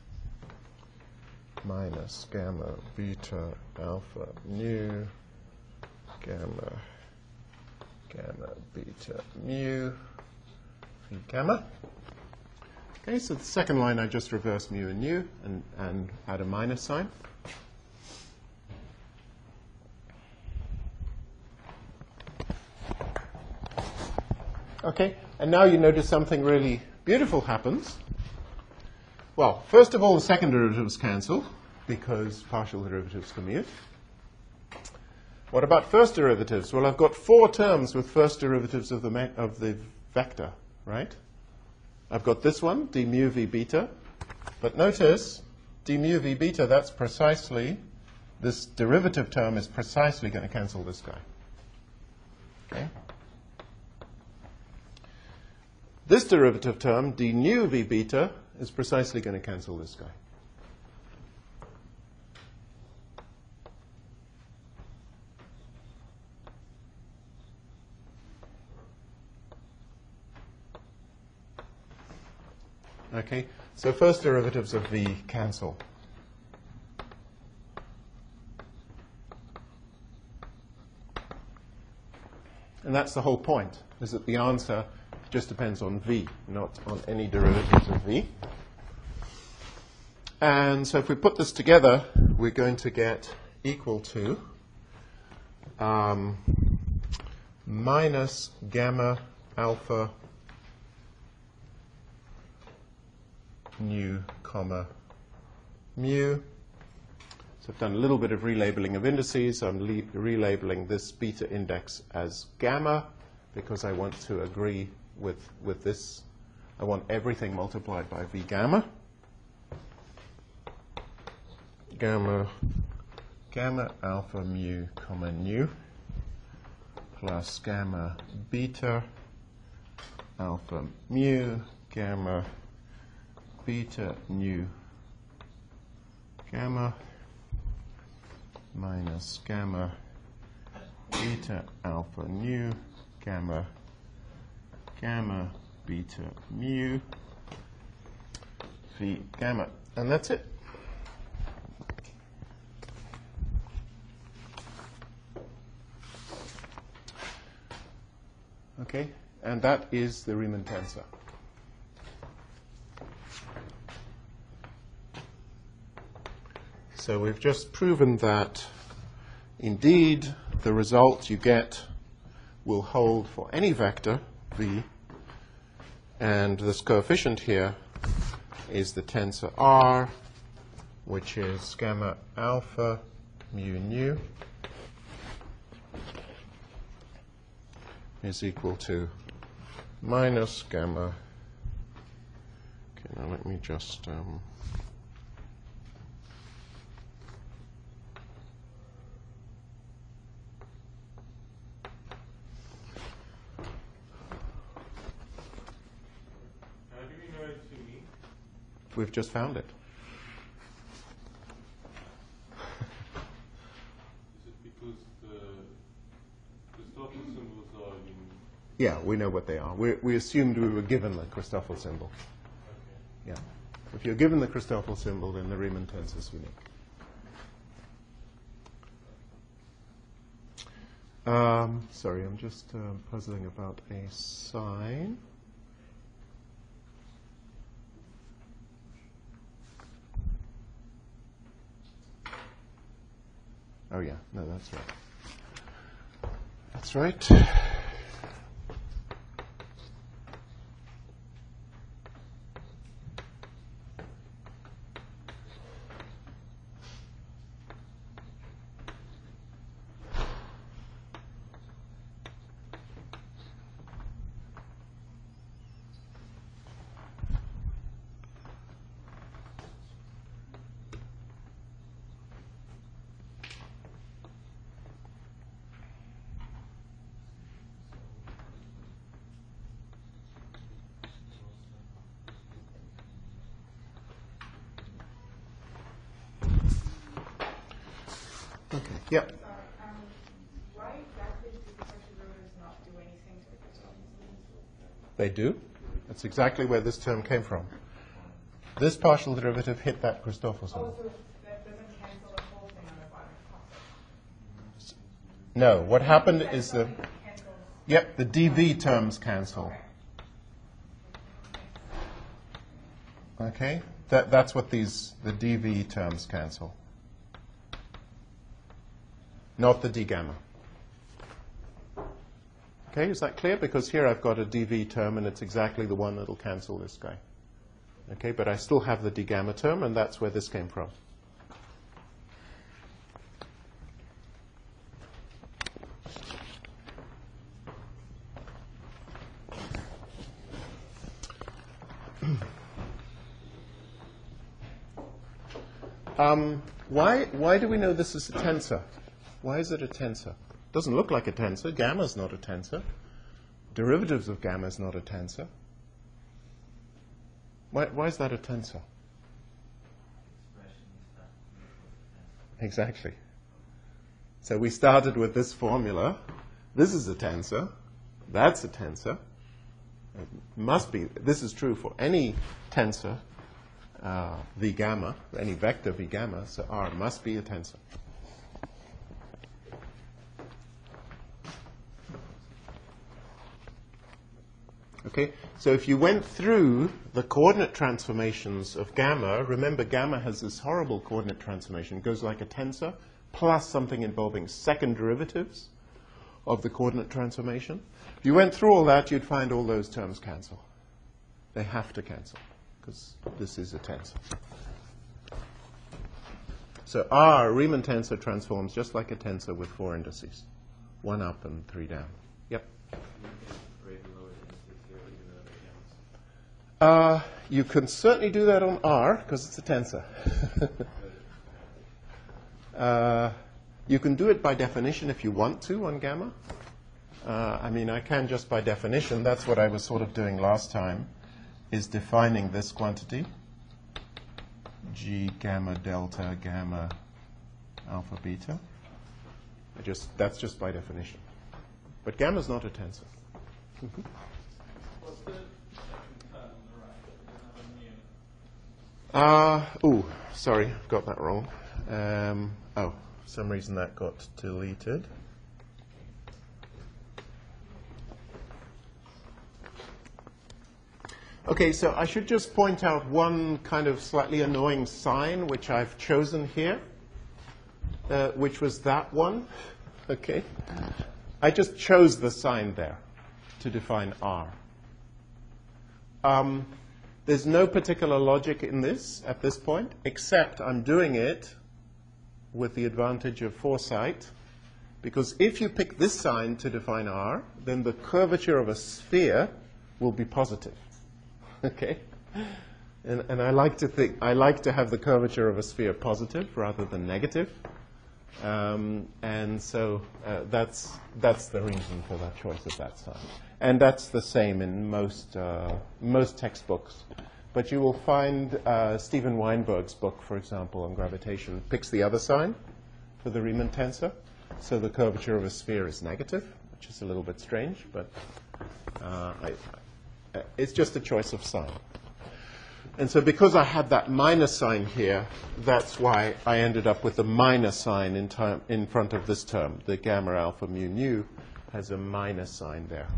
minus gamma beta alpha nu gamma gamma beta mu v gamma. Okay, so the second line I just reverse mu and nu and, and add a minus sign. Okay, and now you notice something really beautiful happens. Well, first of all, the second derivatives cancel because partial derivatives commute. What about first derivatives? Well, I've got four terms with first derivatives of the me- of the vector, right? I've got this one, d mu v beta, but notice d mu v beta, that's precisely, this derivative term is precisely going to cancel this guy. Okay? This derivative term, d nu v beta, is precisely going to cancel this guy. Okay, so first derivatives of v cancel. And that's the whole point, is that the answer just depends on v, not on any derivatives of v. And so if we put this together, we're going to get equal to um, minus gamma alpha nu comma mu. So I've done a little bit of relabeling of indices. I'm le- relabeling this beta index as gamma because I want to agree with, with this. I want everything multiplied by v gamma. Gamma, gamma alpha mu comma nu plus gamma beta alpha mu gamma beta nu gamma minus gamma beta alpha nu gamma gamma beta mu v gamma. And that's it. Okay, and that is the Riemann tensor. So we've just proven that indeed the result you get will hold for any vector v, and this coefficient here is the tensor R, which is gamma alpha mu nu is equal to minus gamma. Okay, now let me just um, How do we know it's unique? we've just found it. Is it because the Christoffel symbols are unique? Yeah, we know what they are. We, we assumed we were given the Christoffel symbol. Okay. Yeah. If you're given the Christoffel symbol, then the Riemann tensor is unique. Um, sorry, I'm just uh, puzzling about a sign. Oh, yeah. No, that's right. That's right. Okay. Yep. Sorry, um, why exactly do the partial derivatives not do anything to the Christoffel symbol? They do. That's exactly where this term came from. This partial derivative hit that Christoffel symbol. Oh, so that doesn't cancel the whole thing on the bottom of No, what happened it. is the, Cancels. yep, the dv terms cancel. Okay? That, that's what these, the dv terms cancel. Not the d gamma. Okay, is that clear? Because here I've got a dv term, and it's exactly the one that'll cancel this guy. Okay, but I still have the d gamma term, and that's where this came from. Um, why, why do we know this is a tensor? Why is it a tensor? It doesn't look like a tensor. Gamma is not a tensor. Derivatives of gamma is not a tensor. Why, why is that a tensor? Exactly. So we started with this formula. This is a tensor. That's a tensor. It must be. This is true for any tensor uh, v gamma, any vector v gamma. So R must be a tensor. Okay, so if you went through the coordinate transformations of gamma, remember gamma has this horrible coordinate transformation. It goes like a tensor plus something involving second derivatives of the coordinate transformation. If you went through all that, you'd find all those terms cancel. They have to cancel because this is a tensor. So R, Riemann tensor, transforms just like a tensor with four indices, one up and three down. Yep. Uh, you can certainly do that on R because it's a tensor. uh, you can do it by definition if you want to on gamma. Uh, I mean, I can just by definition. That's what I was sort of doing last time, is defining this quantity, G gamma delta gamma alpha beta. I just, that's just by definition. But gamma is not a tensor. Mm-hmm. What's the second term on the right? Does it have a mu? Uh, ooh, sorry, got that wrong. Um, oh, for some reason that got deleted. Okay, so I should just point out one kind of slightly annoying sign which I've chosen here, uh, which was that one. Okay. I just chose the sign there to define R. Um, there's no particular logic in this at this point, except I'm doing it with the advantage of foresight, because if you pick this sign to define R, then the curvature of a sphere will be positive. Okay? And, and I like to think, I like to have the curvature of a sphere positive rather than negative. Um, and so uh, that's, that's the reason for that choice of that sign. And that's the same in most, uh, most textbooks. But you will find uh, Steven Weinberg's book, for example, on gravitation, picks the other sign for the Riemann tensor. So the curvature of a sphere is negative, which is a little bit strange, but uh, I, I, it's just a choice of sign. And so because I had that minus sign here, that's why I ended up with a minus sign in, time, in front of this term. The gamma alpha mu nu has a minus sign there.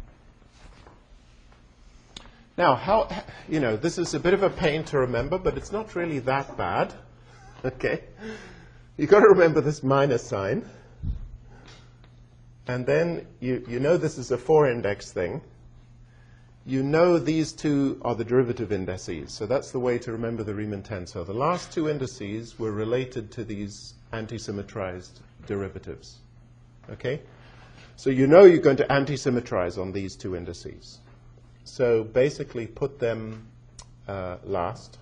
Now, how, you know, this is a bit of a pain to remember, but it's not really that bad. Okay? You've got to remember this minus sign. And then you, you know this is a four-index thing. You know these two are the derivative indices. So that's the way to remember the Riemann tensor. The last two indices were related to these anti-symmetrized derivatives. Okay? So you know you're going to anti-symmetrize on these two indices. So basically put them uh, last.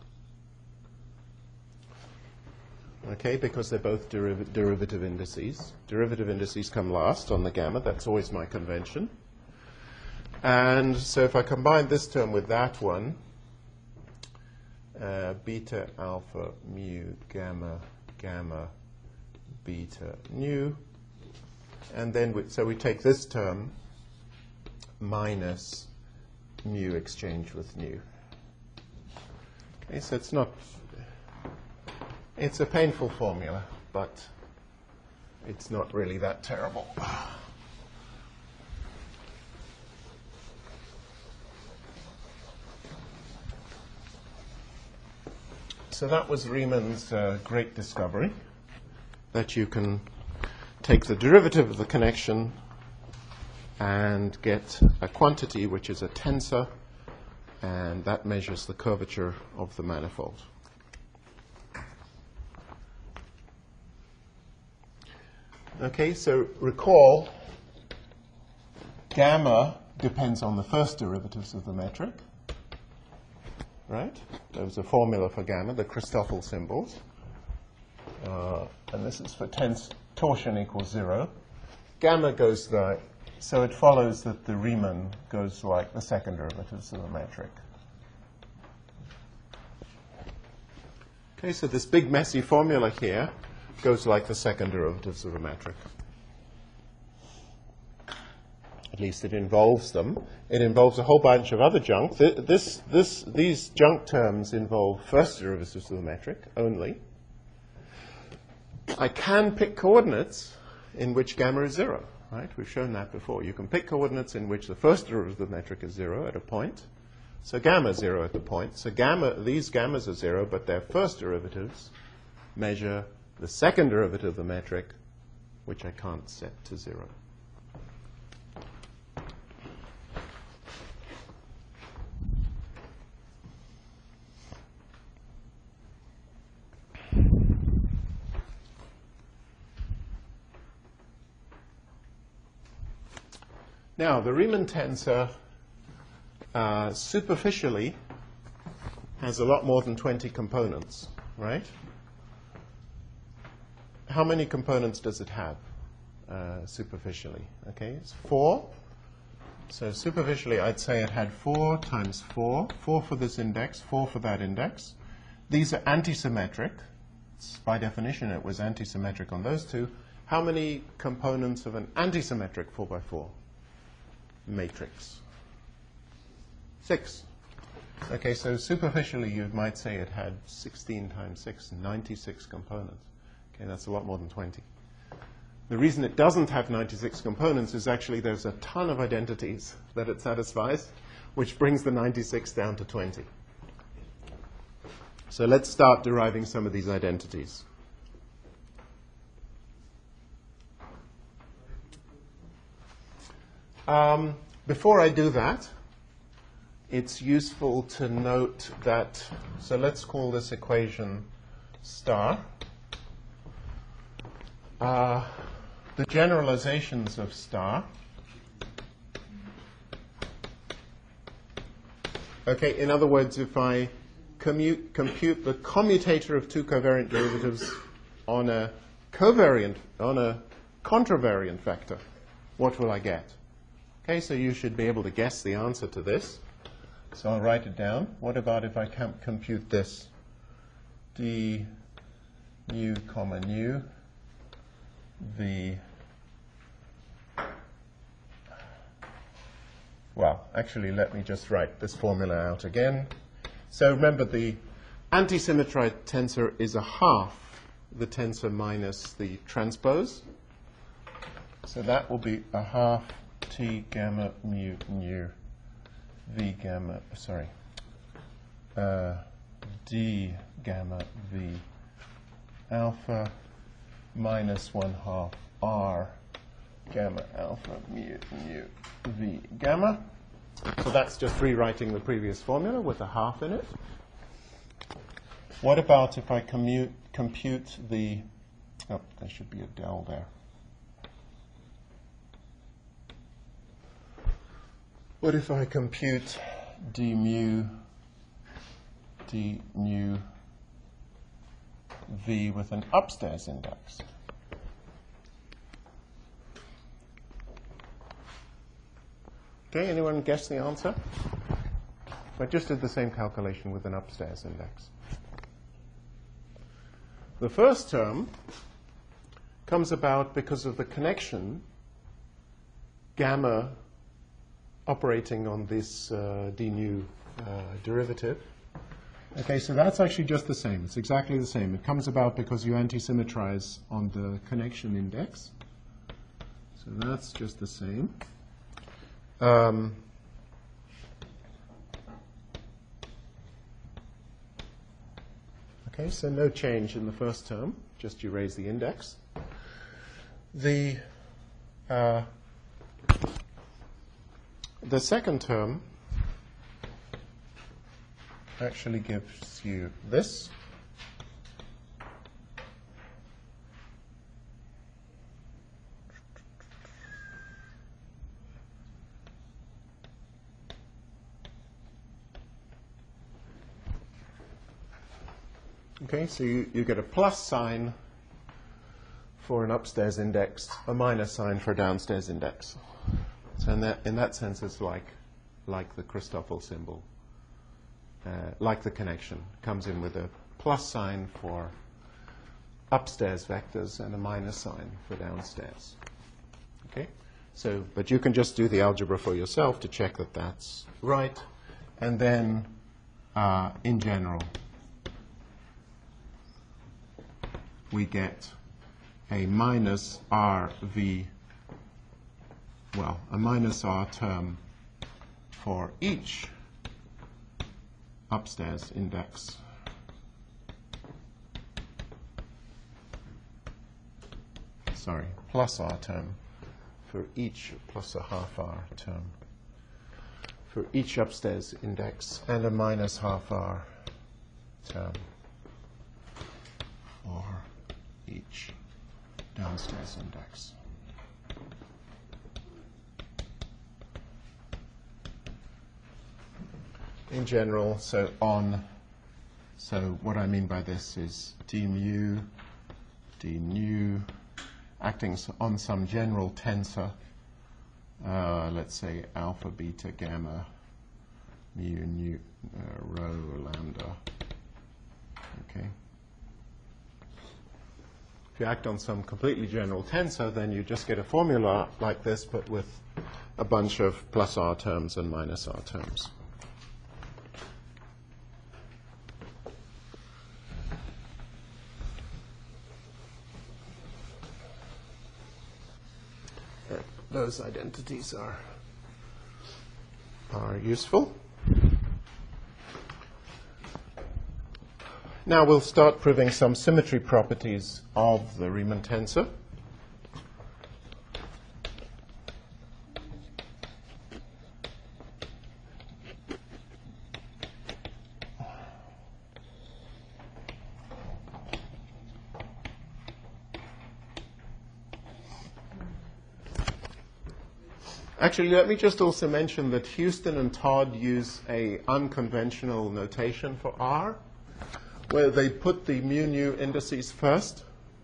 Okay, because they're both deriv- derivative indices. Derivative indices come last on the gamma. That's always my convention. And so if I combine this term with that one, uh, beta alpha mu gamma gamma beta nu, and then we, so we take this term minus mu exchange with nu. Okay, so it's not, it's a painful formula, but it's not really that terrible. So that was Riemann's uh, great discovery, that you can take the derivative of the connection and get a quantity which is a tensor, and that measures the curvature of the manifold. Okay, so recall, gamma depends on the first derivatives of the metric. Right? There was a formula for gamma, the Christoffel symbols. Uh, and this is for tens torsion equals zero. Gamma goes like, so it follows that the Riemann goes like the second derivatives of the metric. Okay, so this big messy formula here goes like the second derivatives of the metric. At least it involves them. It involves a whole bunch of other junk. Th- this, this, these junk terms involve first derivatives of the metric only. I can pick coordinates in which gamma is zero. Right? We've shown that before. You can pick coordinates in which the first derivative of the metric is zero at a point. So gamma is zero at the point. So gamma, these gammas are zero, but their first derivatives measure the second derivative of the metric, which I can't set to zero. Now, the Riemann tensor uh, superficially has a lot more than twenty components, right? How many components does it have uh, superficially? Okay, it's four. So superficially, I'd say it had four times four, four for this index, four for that index. These are antisymmetric. It's, by definition, it was antisymmetric on those two. How many components of an antisymmetric four by four matrix? Six. Okay, so superficially you might say it had sixteen times six, ninety-six components. Okay, that's a lot more than twenty. The reason it doesn't have ninety-six components is actually there's a ton of identities that it satisfies, which brings the ninety-six down to twenty. So let's start deriving some of these identities. Um, before I do that, it's useful to note that, so let's call this equation star. Uh, the generalizations of star. Okay, in other words, if I commute, compute the commutator of two covariant derivatives on a covariant, on a contravariant vector, what will I get? Okay, so you should be able to guess the answer to this. So I'll write it down. What about if I com- compute this? D nu comma nu v. Well, actually, let me just write this formula out again. So remember, the antisymmetride tensor is a half the tensor minus the transpose. So that will be a half T gamma mu nu V gamma, sorry, uh, D gamma V alpha minus one half R gamma alpha mu nu V gamma. So that's just rewriting the previous formula with a half in it. What about if I commute, compute the, oh, there should be a del there. What if I compute d mu d nu v with an upstairs index? Okay, anyone guess the answer? I just did the same calculation with an upstairs index. The first term comes about because of the connection gamma operating on this uh, d nu uh, derivative. Okay, so that's actually just the same. It's exactly the same. It comes about because you antisymmetrize on the connection index. So that's just the same. Um, okay, so no change in the first term, just you raise the index. The uh, The second term actually gives you this. Okay, so you, you get a plus sign for an upstairs index, a minus sign for a downstairs index. So in that, in that sense, it's like, like the Christoffel symbol, uh, like the connection. Comes in with a plus sign for upstairs vectors and a minus sign for downstairs. Okay? So, but you can just do the algebra for yourself to check that that's right. And then, uh, in general, we get a minus R V, well, a minus R term for each upstairs index. Sorry, plus R term for each, plus a half R term for each upstairs index, and a minus half R term for each downstairs index. In general, so on, so what I mean by this is d mu, d nu, acting on some general tensor, uh, let's say alpha, beta, gamma, mu, nu, uh, rho, lambda, okay? If you act on some completely general tensor, then you just get a formula like this, but with a bunch of plus R terms and minus R terms. Those identities are, are useful. Now we'll start proving some symmetry properties of the Riemann tensor. Actually, let me just also mention that Houston and Todd use a unconventional notation for R, where they put the mu nu indices first.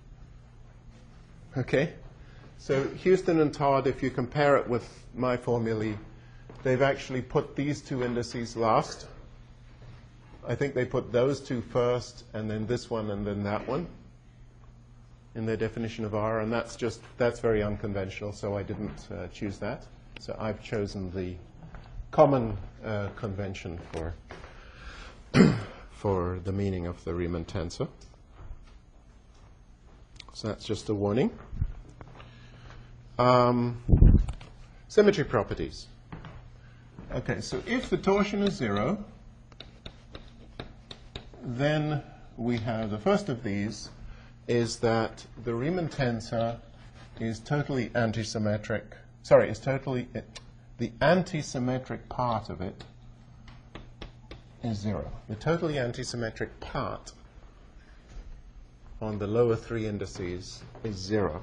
Okay? So Houston and Todd, if you compare it with my formulae, they've actually put these two indices last. I think they put those two first, and then this one, and then that one in their definition of R, and that's just, that's very unconventional, so I didn't uh, choose that. So I've chosen the common uh, convention for, for the meaning of the Riemann tensor. So that's just a warning. Um, symmetry properties. Okay, so if the torsion is zero, then we have the first of these is that the Riemann tensor is totally antisymmetric. Sorry, is totally, it, the antisymmetric part of it is zero. The totally antisymmetric part on the lower three indices is zero.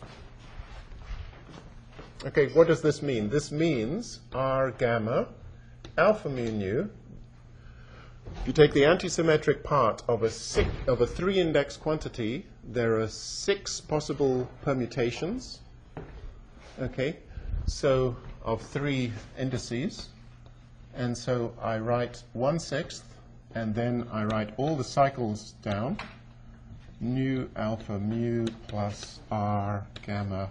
Okay, what does this mean? This means R gamma alpha mu nu. If you take the antisymmetric part of a six, of a three-index quantity, there are six possible permutations. Okay, so of three indices, and so I write one sixth, and then I write all the cycles down. Nu alpha mu plus R gamma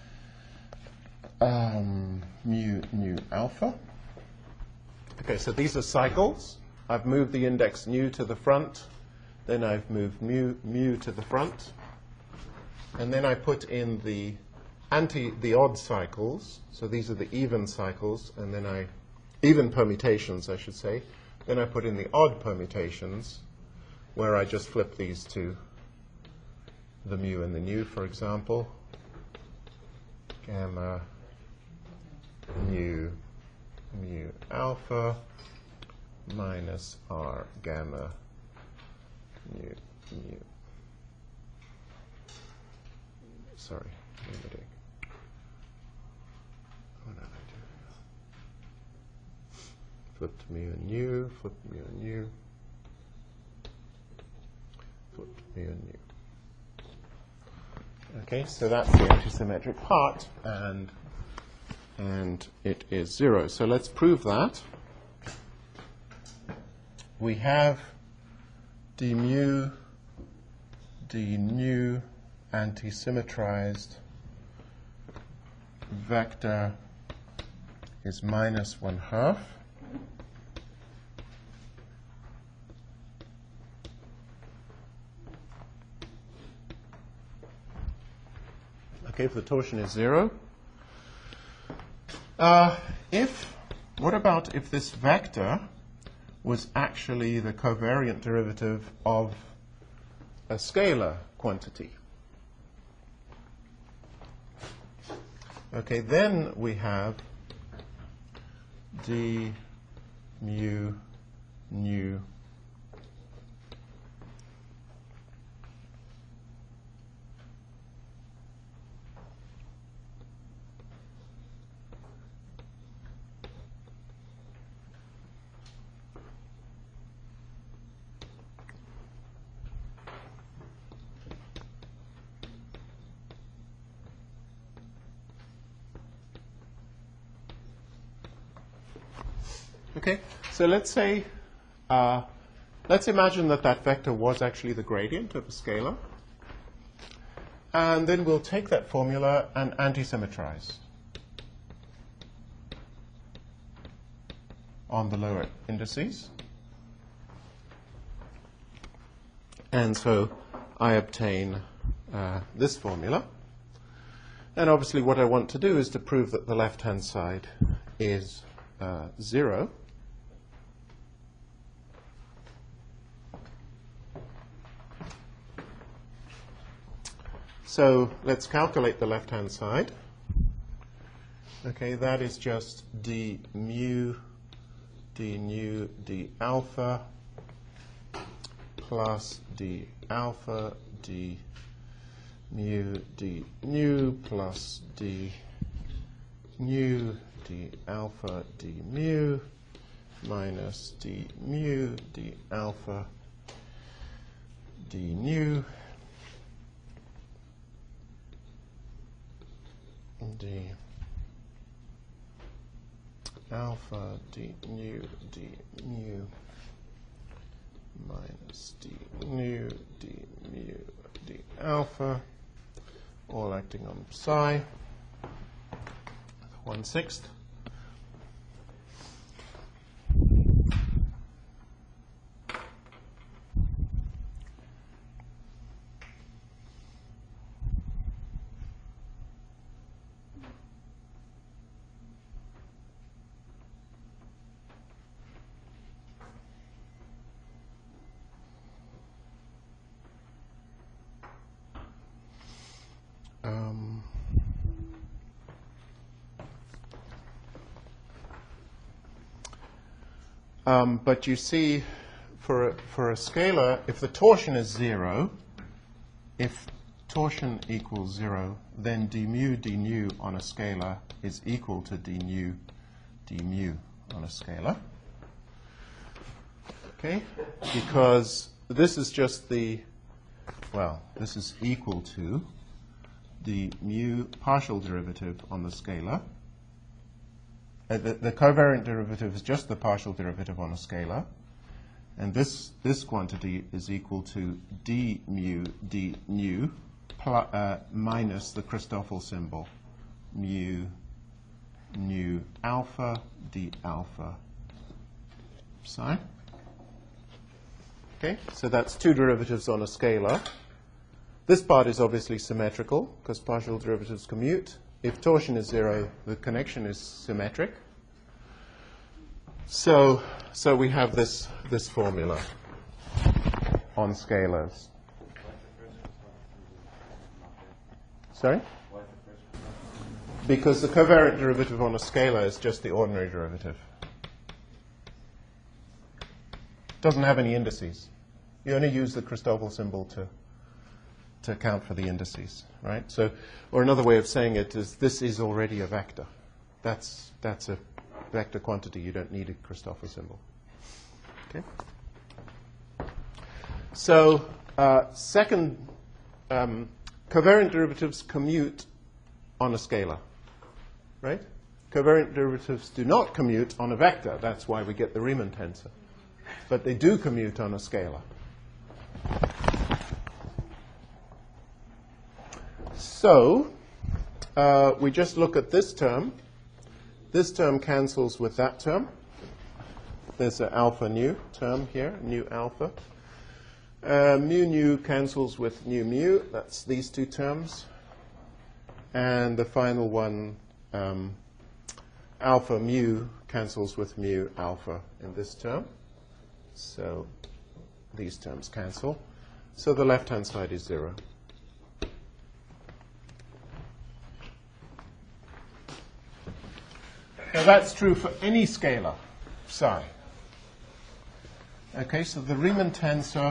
um, mu nu alpha. Okay, so these are cycles. I've moved the index nu to the front, then I've moved mu mu to the front, and then I put in the anti the odd cycles. So these are the even cycles, and then I even permutations, I should say. Then I put in the odd permutations, where I just flip these to the mu and the nu, for example. Gamma mu mu alpha minus R gamma mu mu. Sorry, limiting. What did I do? Flipped mu and nu, flipped mu and nu, flipped mu and nu. Okay, so that's the antisymmetric part, and and it is zero. So let's prove that. We have d mu, d nu antisymmetrized vector is minus one half. Okay, if the torsion is zero. Uh, if, what about if this vector was actually the covariant derivative of a scalar quantity? Okay, then we have d mu nu Okay, so let's say, uh, let's imagine that that vector was actually the gradient of a scalar. And then we'll take that formula and antisymmetrize on the lower indices. And so I obtain uh, this formula. And obviously what I want to do is to prove that the left-hand side is uh, zero. So let's calculate the left-hand side. Okay, that is just d mu, d nu, d alpha, plus d alpha, d mu, d nu, plus d nu d alpha d mu minus d mu d alpha d nu d alpha d nu d mu minus d nu d mu d alpha, all acting on psi, one sixth. Um, um, but you see, for a, for a scalar, if the torsion is zero, if torsion equals zero, then d mu d nu on a scalar is equal to d nu d mu on a scalar. Okay? Because this is just the, well, this is equal to the mu partial derivative on the scalar. Uh, the, the covariant derivative is just the partial derivative on a scalar. And this, this quantity is equal to d mu d nu pl- uh, minus the Christoffel symbol, mu nu alpha d alpha psi. Okay, so that's two derivatives on a scalar. This part is obviously symmetrical because partial derivatives commute. If torsion is zero, the connection is symmetric. So, so we have this, this formula on scalars. Sorry? Because the covariant derivative on a scalar is just the ordinary derivative. It doesn't have any indices. You only use the Christoffel symbol to to account for the indices, right? So, or another way of saying it is this is already a vector. That's that's a vector quantity. You don't need a Christoffel symbol. Okay. So, uh, second, um, covariant derivatives commute on a scalar, right? Covariant derivatives do not commute on a vector. That's why we get the Riemann tensor. But they do commute on a scalar. So, uh, we just look at this term. This term cancels with that term. There's an alpha nu term here, nu alpha. Uh, mu nu cancels with nu mu. That's these two terms. And the final one, um, alpha mu, cancels with mu alpha in this term. So these terms cancel. So the left-hand side is zero. Now that's true for any scalar, psi. Okay, so the Riemann tensor,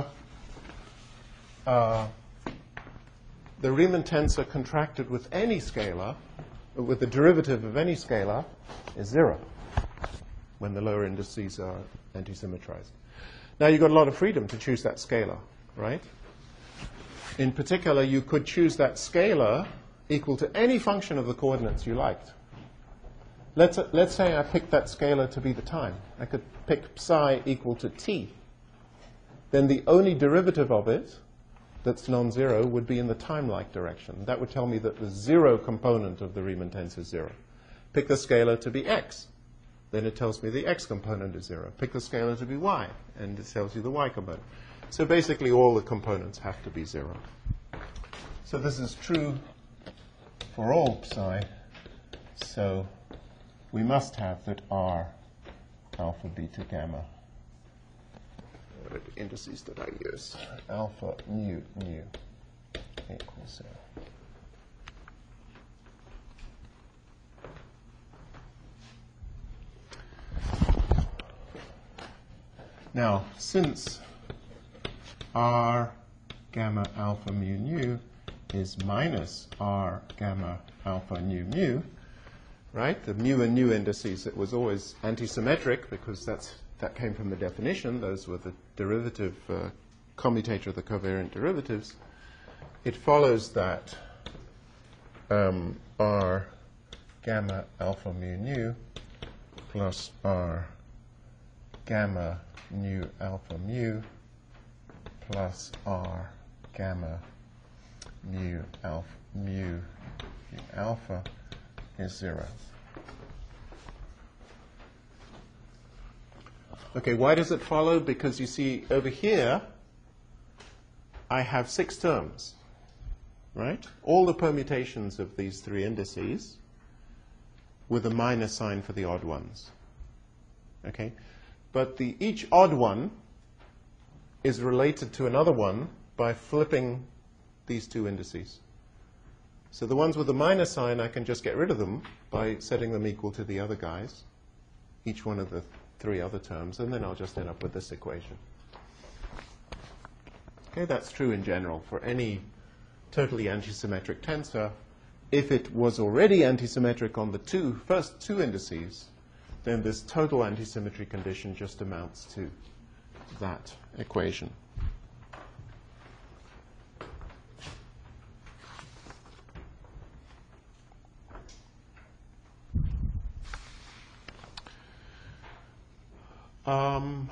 uh, the Riemann tensor contracted with any scalar, with the derivative of any scalar, is zero when the lower indices are antisymmetrized. Now you've got a lot of freedom to choose that scalar, right? In particular, you could choose that scalar equal to any function of the coordinates you liked. Let's, uh, let's say I picked that scalar to be the time. I could pick psi equal to t. Then the only derivative of it that's non-zero would be in the time-like direction. That would tell me that the zero component of the Riemann tensor is zero. Pick the scalar to be x. Then it tells me the x component is zero. Pick the scalar to be y, and it tells you the y component. So basically all the components have to be zero. So this is true for all psi. So we must have that R alpha, beta, gamma. What are the indices that I use? Alpha, mu, mu equals zero. Now, since R gamma alpha mu nu is minus R gamma alpha nu mu, right? The mu and nu indices, it was always antisymmetric because that's, that came from the definition. Those were the derivative uh, commutator of the covariant derivatives. It follows that um, R gamma alpha mu nu plus R gamma nu alpha mu plus R gamma mu alpha mu alpha is zero. Okay, why does it follow? Because you see over here I have six terms, right? All the permutations of these three indices with a minus sign for the odd ones. Okay? But the each odd one is related to another one by flipping these two indices. So the ones with the minus sign, I can just get rid of them by setting them equal to the other guys, each one of the three other terms, and then I'll just end up with this equation. Okay, that's true in general for any totally antisymmetric tensor. If it was already antisymmetric on the two first two indices, then this total antisymmetry condition just amounts to that equation. Um,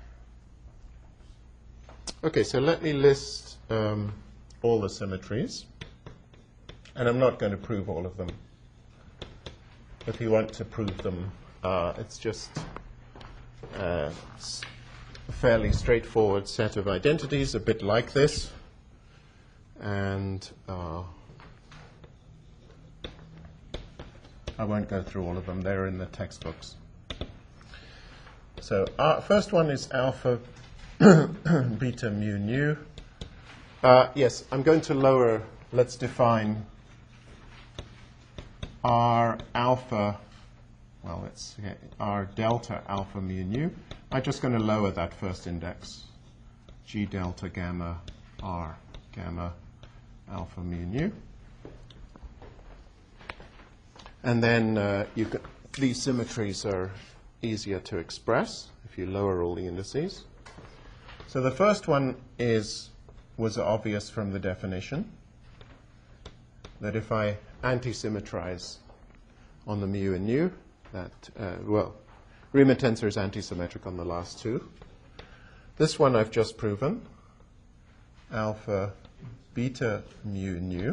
okay, so let me list um, all the symmetries. And I'm not going to prove all of them. If you want to prove them, uh, it's just uh, a fairly straightforward set of identities, a bit like this. And uh, I won't go through all of them. They're in the textbooks. So our first one is alpha beta mu nu. Uh, yes, I'm going to lower, let's define R alpha, well, let's get R delta alpha mu nu. I'm just going to lower that first index, G delta gamma R gamma alpha mu nu. And then uh, you can, these symmetries are easier to express if you lower all the indices. So the first one is was obvious from the definition, that if I antisymmetrize on the mu and nu, that, uh, well, Riemann tensor is antisymmetric on the last two. This one I've just proven, alpha beta mu nu.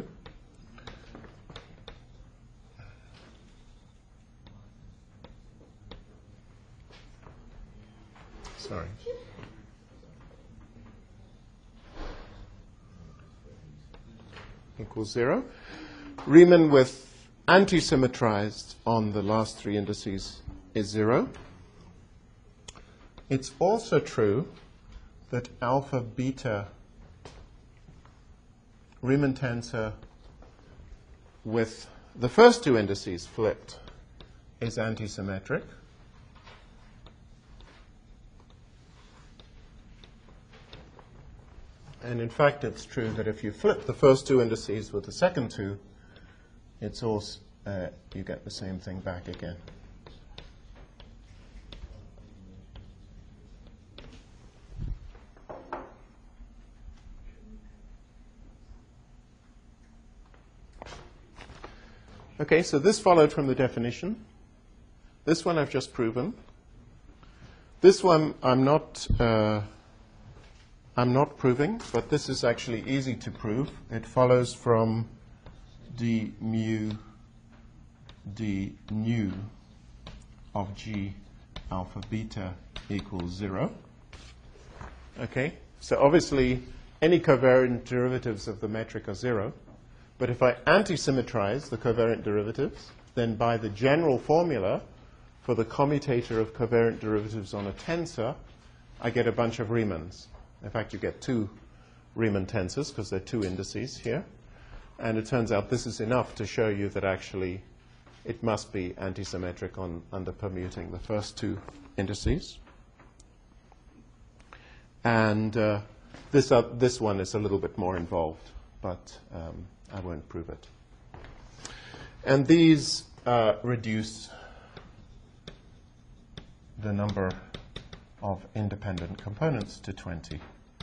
Sorry. Equals zero. Riemann with antisymmetrized on the last three indices is zero. It's also true that alpha beta Riemann tensor with the first two indices flipped is antisymmetric. And in fact, it's true that if you flip the first two indices with the second two, it's also, uh, you get the same thing back again. Okay, so this followed from the definition. This one I've just proven. This one I'm not... Uh, I'm not proving, but this is actually easy to prove. It follows from d mu d nu of G alpha beta equals zero. Okay, so obviously any covariant derivatives of the metric are zero. But if I antisymmetrize the covariant derivatives, then by the general formula for the commutator of covariant derivatives on a tensor, I get a bunch of Riemanns. In fact, you get two Riemann tensors because there are two indices here. And it turns out this is enough to show you that actually it must be antisymmetric on under permuting the first two indices. And uh, this, uh, this one is a little bit more involved, but um, I won't prove it. And these uh, reduce the number of independent components to twenty.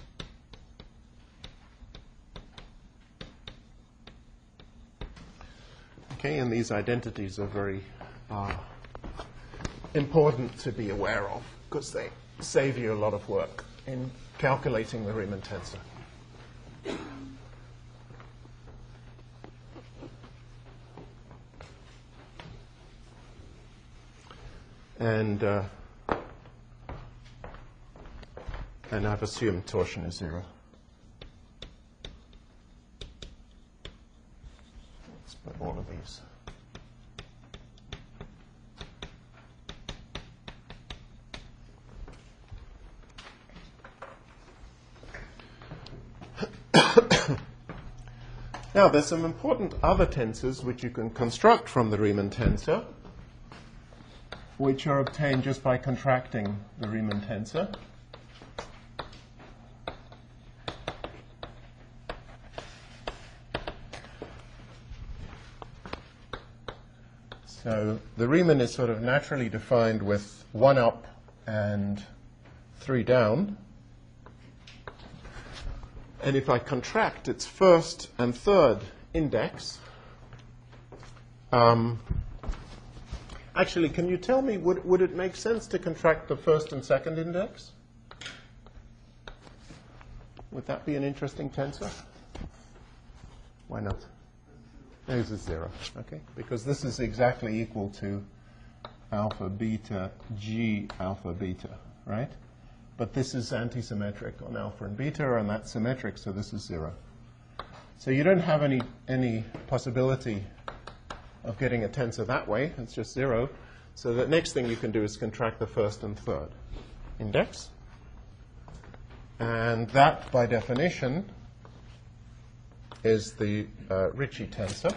Okay, and these identities are very uh, important to be aware of because they save you a lot of work in calculating the Riemann tensor. And uh, and I've assumed torsion is zero. Let's put all of these. Now, there's some important other tensors which you can construct from the Riemann tensor, which are obtained just by contracting the Riemann tensor. So the Riemann is sort of naturally defined with one up and three down. And if I contract its first and third index, um, actually, can you tell me, would, would it make sense to contract the first and second index? Would that be an interesting tensor? Why not? This is zero, okay? Because this is exactly equal to alpha beta g alpha beta, right? But this is antisymmetric on alpha and beta, and that's symmetric, so this is zero. So you don't have any, any possibility of getting a tensor that way. It's just zero. So the next thing you can do is contract the first and third index. And that, by definition, is the uh, Ricci tensor.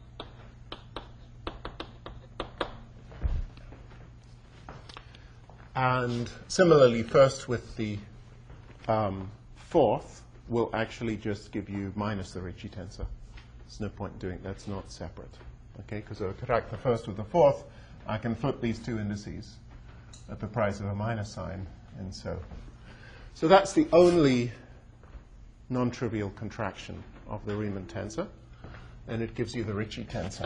And similarly, first with the um, fourth will actually just give you minus the Ricci tensor. There's no point in doing it. That's not separate. Okay, because I'll contract the first with the fourth, I can flip these two indices at the price of a minus sign, and so. So that's the only non-trivial contraction of the Riemann tensor, and it gives you the Ricci tensor.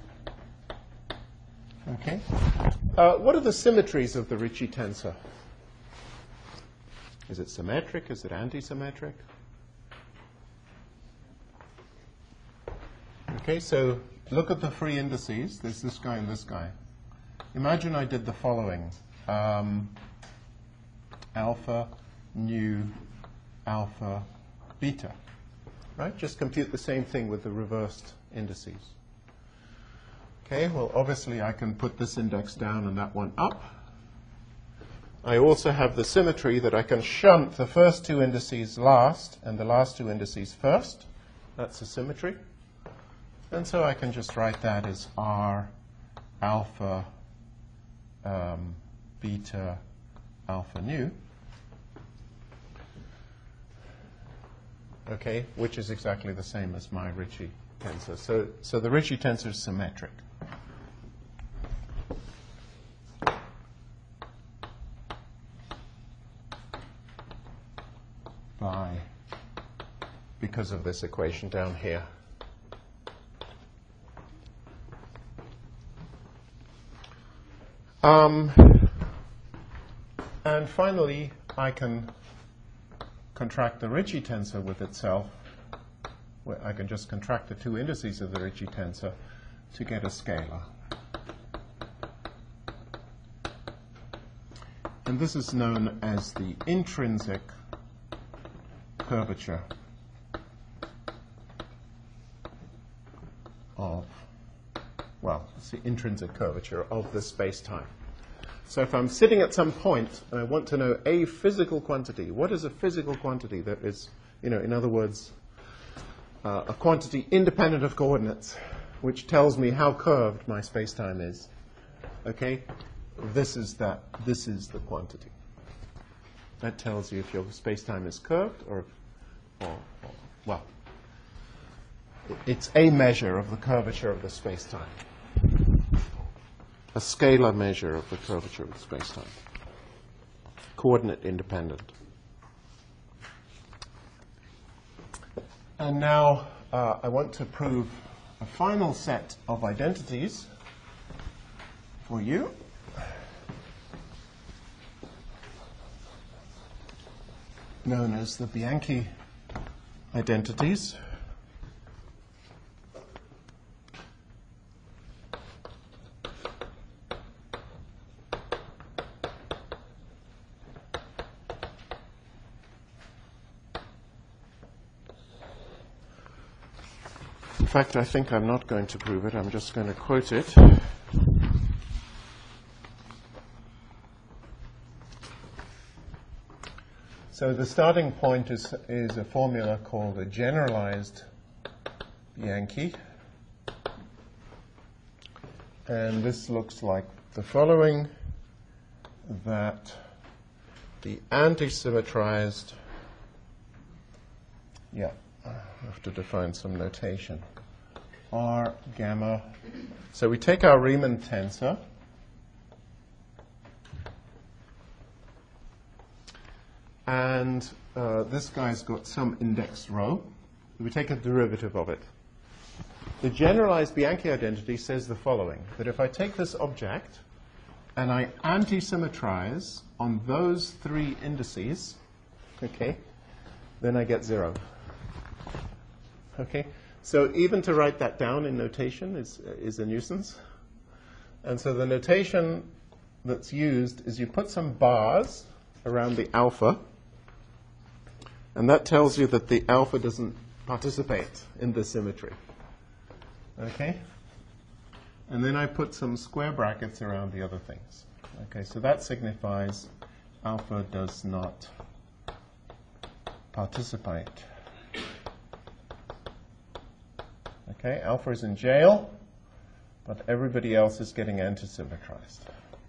Okay. Uh, what are the symmetries of the Ricci tensor? Is it symmetric? Is it antisymmetric? Okay, so look at the free indices. There's this guy and this guy. Imagine I did the following. Um, alpha, nu, alpha, beta. Right? Just compute the same thing with the reversed indices. Okay, well, obviously I can put this index down and that one up. I also have the symmetry that I can shunt the first two indices last and the last two indices first. That's a symmetry. And so I can just write that as R alpha um, beta alpha nu. Okay, which is exactly the same as my Ricci tensor. So, so the Ricci tensor is symmetric. By, because of this equation down here. Um, and finally, I can contract the Ricci tensor with itself. Well, I can just contract the two indices of the Ricci tensor to get a scalar. And this is known as the intrinsic curvature of, well, it's the intrinsic curvature of the space-time. So if I'm sitting at some point and I want to know a physical quantity, what is a physical quantity that is, you know, in other words, uh, a quantity independent of coordinates, which tells me how curved my space-time is. Okay, this is that. This is the quantity. That tells you if your space-time is curved or, or, or, well, it's a measure of the curvature of the space-time. a scalar measure of the curvature of the spacetime, coordinate independent. And now uh, I want to prove a final set of identities for you. Known as the Bianchi identities. In fact, I think I'm not going to prove it. I'm just going to quote it. So the starting point is, is a formula called a generalized Bianchi. And this looks like the following, that the anti-symmetrized, yeah, I have to define some notation, R gamma. So we take our Riemann tensor, and uh, this guy's got some index rho. We take a derivative of it. The generalized Bianchi identity says the following, that if I take this object and I anti-symmetrize on those three indices, okay, then I get zero. Okay, so even to write that down in notation is, is a nuisance. And so the notation that's used is you put some bars around the alpha, and that tells you that the alpha doesn't participate in the symmetry. Okay? And then I put some square brackets around the other things. Okay, so that signifies alpha does not participate. Okay, alpha is in jail, but everybody else is getting anti-symmetrized.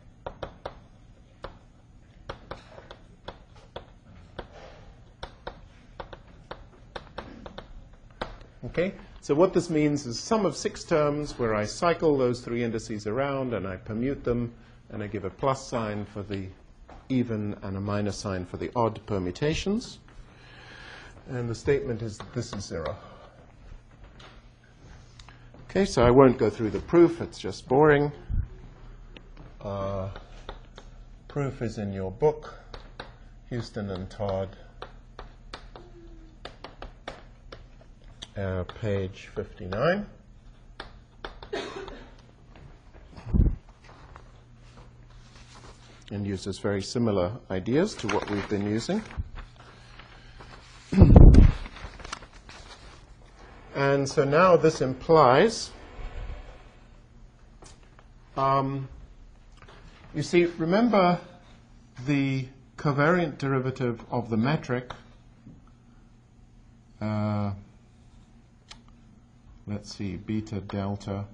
Okay, so what this means is sum of six terms where I cycle those three indices around and I permute them and I give a plus sign for the even and a minus sign for the odd permutations. And the statement is that this is zero. Okay, so I won't go through the proof, it's just boring. Uh, proof is in your book, Houston and Todd. Uh, page fifty-nine. And uses very similar ideas to what we've been using. And so now this implies, um, you see, remember the covariant derivative of the metric, uh, let's see, beta delta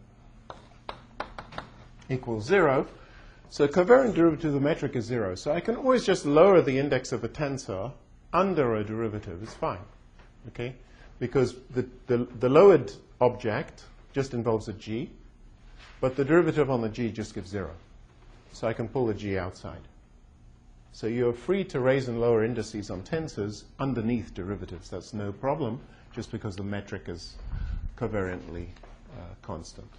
equals zero. So covariant derivative of the metric is zero. So I can always just lower the index of a tensor under a derivative. It's fine, okay? Because the, the, the lowered object just involves a g, but the derivative on the g just gives zero. So I can pull the g outside. So you're free to raise and lower indices on tensors underneath derivatives. That's no problem, just because the metric is covariantly uh, constant.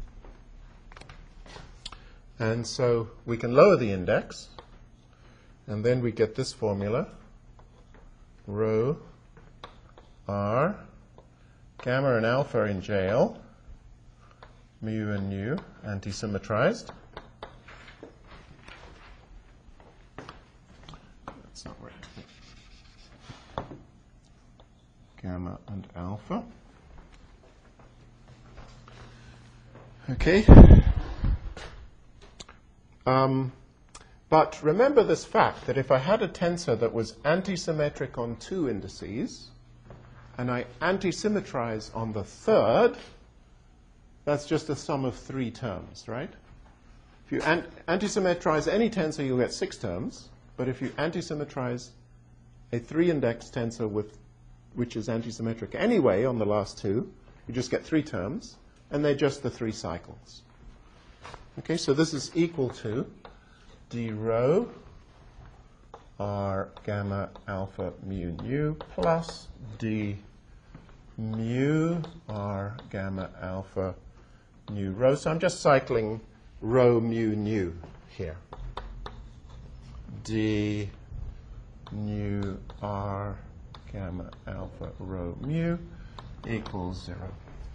And so we can lower the index, and then we get this formula, rho r, gamma and alpha in jail, mu and nu, anti-symmetrized. That's not right. Gamma and alpha. Okay. Um, but remember this fact that if I had a tensor that was anti-symmetric on two indices, and I anti-symmetrize on the third, that's just a sum of three terms, right? If you an- anti-symmetrize any tensor, you'll get six terms. But if you anti-symmetrize a three-index tensor with, which is anti-symmetric anyway on the last two, you just get three terms, and they're just the three cycles. Okay, so this is equal to d rho r gamma alpha mu nu plus d mu r gamma alpha nu rho. So I'm just cycling rho mu nu here. D nu r gamma alpha rho mu equals zero.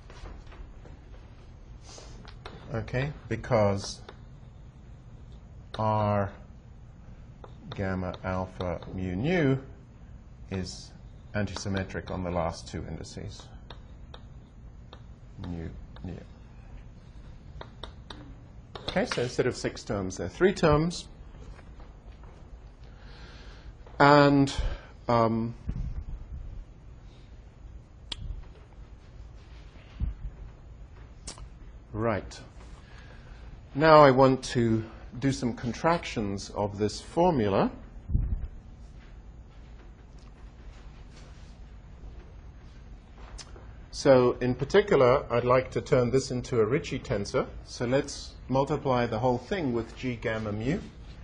Okay, because r gamma alpha mu nu is antisymmetric on the last two indices. Nu, nu. Okay, so instead of six terms, there are three terms. And um, right. Now I want to do some contractions of this formula. So in particular, I'd like to turn this into a Ricci tensor. So let's multiply the whole thing with G gamma mu.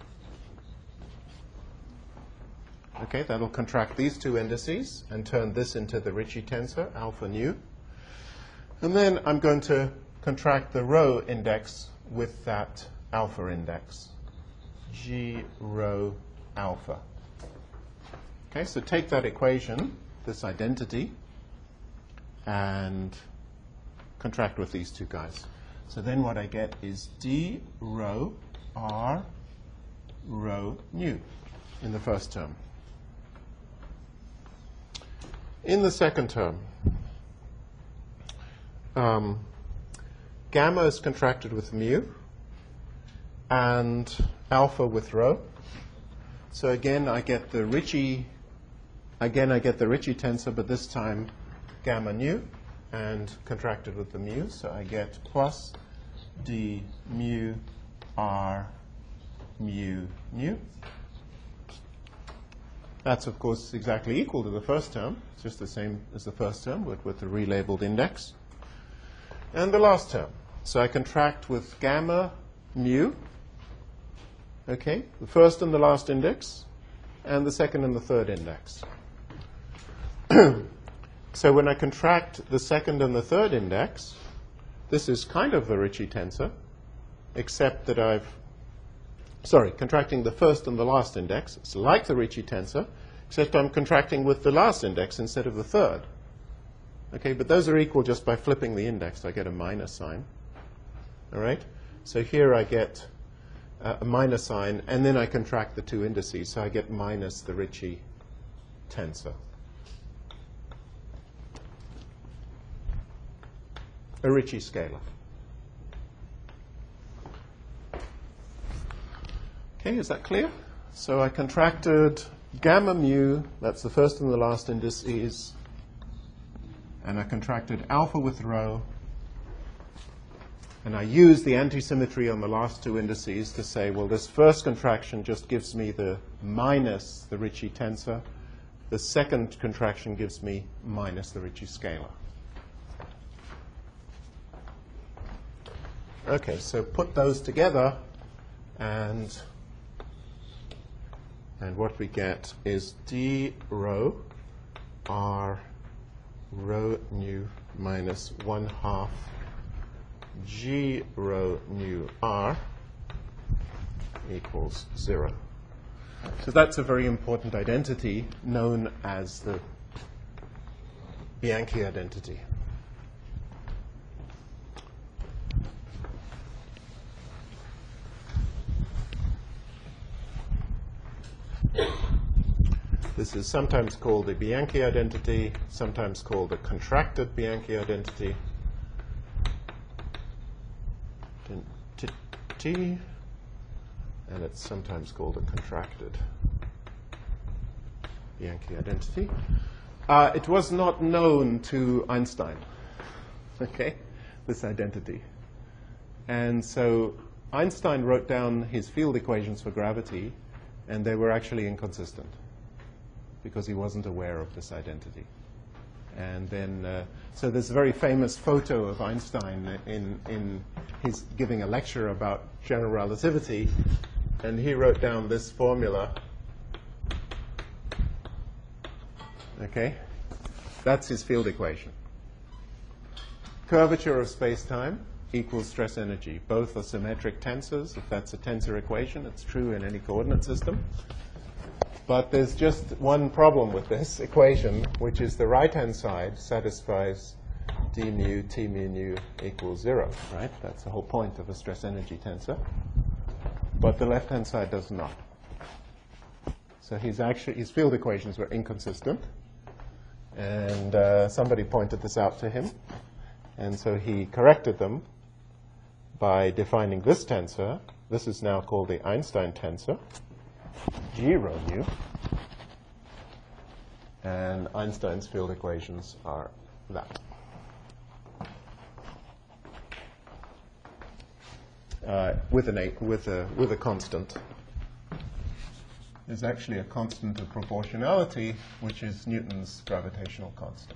Okay, that'll contract these two indices and turn this into the Ricci tensor, alpha nu. And then I'm going to contract the rho index with that alpha index, G rho alpha. Okay, so take that equation, this identity, and contract with these two guys. So then what I get is d rho r rho nu in the first term. In the second term, um, gamma is contracted with mu and alpha with rho. So again, I get the Ricci. Again, I get the Ricci tensor, but this time gamma nu and contracted with the mu. So I get plus d mu r mu nu. That's, of course, exactly equal to the first term. It's just the same as the first term, but with the relabeled index. And the last term. So I contract with gamma mu. Okay, the first and the last index, and the second and the third index. So when I contract the second and the third index, this is kind of the Ricci tensor, except that I've, sorry, contracting the first and the last index. It's like the Ricci tensor, except I'm contracting with the last index instead of the third. Okay, but those are equal just by flipping the index. I get a minus sign. All right? So here I get uh, a minus sign, and then I contract the two indices, so I get minus the Ricci tensor. A Ricci scalar. Okay, is that clear? So I contracted gamma mu, that's the first and the last indices, and I contracted alpha with rho, and I used the antisymmetry on the last two indices to say, well, this first contraction just gives me the minus the Ricci tensor. The second contraction gives me minus the Ricci scalar. Okay, so put those together, and and what we get is d rho r rho nu minus one half g rho nu r equals zero. So that's a very important identity known as the Bianchi identity. This is sometimes called a Bianchi identity, sometimes called a contracted Bianchi identity. T, and it's sometimes called a contracted Bianchi identity. Uh, it was not known to Einstein, okay, this identity. And so Einstein wrote down his field equations for gravity, and they were actually inconsistent, because he wasn't aware of this identity. And then, uh, so there's a very famous photo of Einstein in, in he's giving a lecture about general relativity, and he wrote down this formula. Okay? That's his field equation. Curvature of space-time equals stress energy. Both are symmetric tensors. If that's a tensor equation, it's true in any coordinate system. But there's just one problem with this equation, which is the right-hand side satisfies d mu t mu nu equals zero, right? That's the whole point of a stress energy tensor. But the left-hand side does not. So he's actually, his field equations were inconsistent. And uh, somebody pointed this out to him. And so he corrected them by defining this tensor. This is now called the Einstein tensor, G rho mu. And Einstein's field equations are that. Uh, with, an a, with, a, with a constant. There's actually a constant of proportionality, which is Newton's gravitational constant.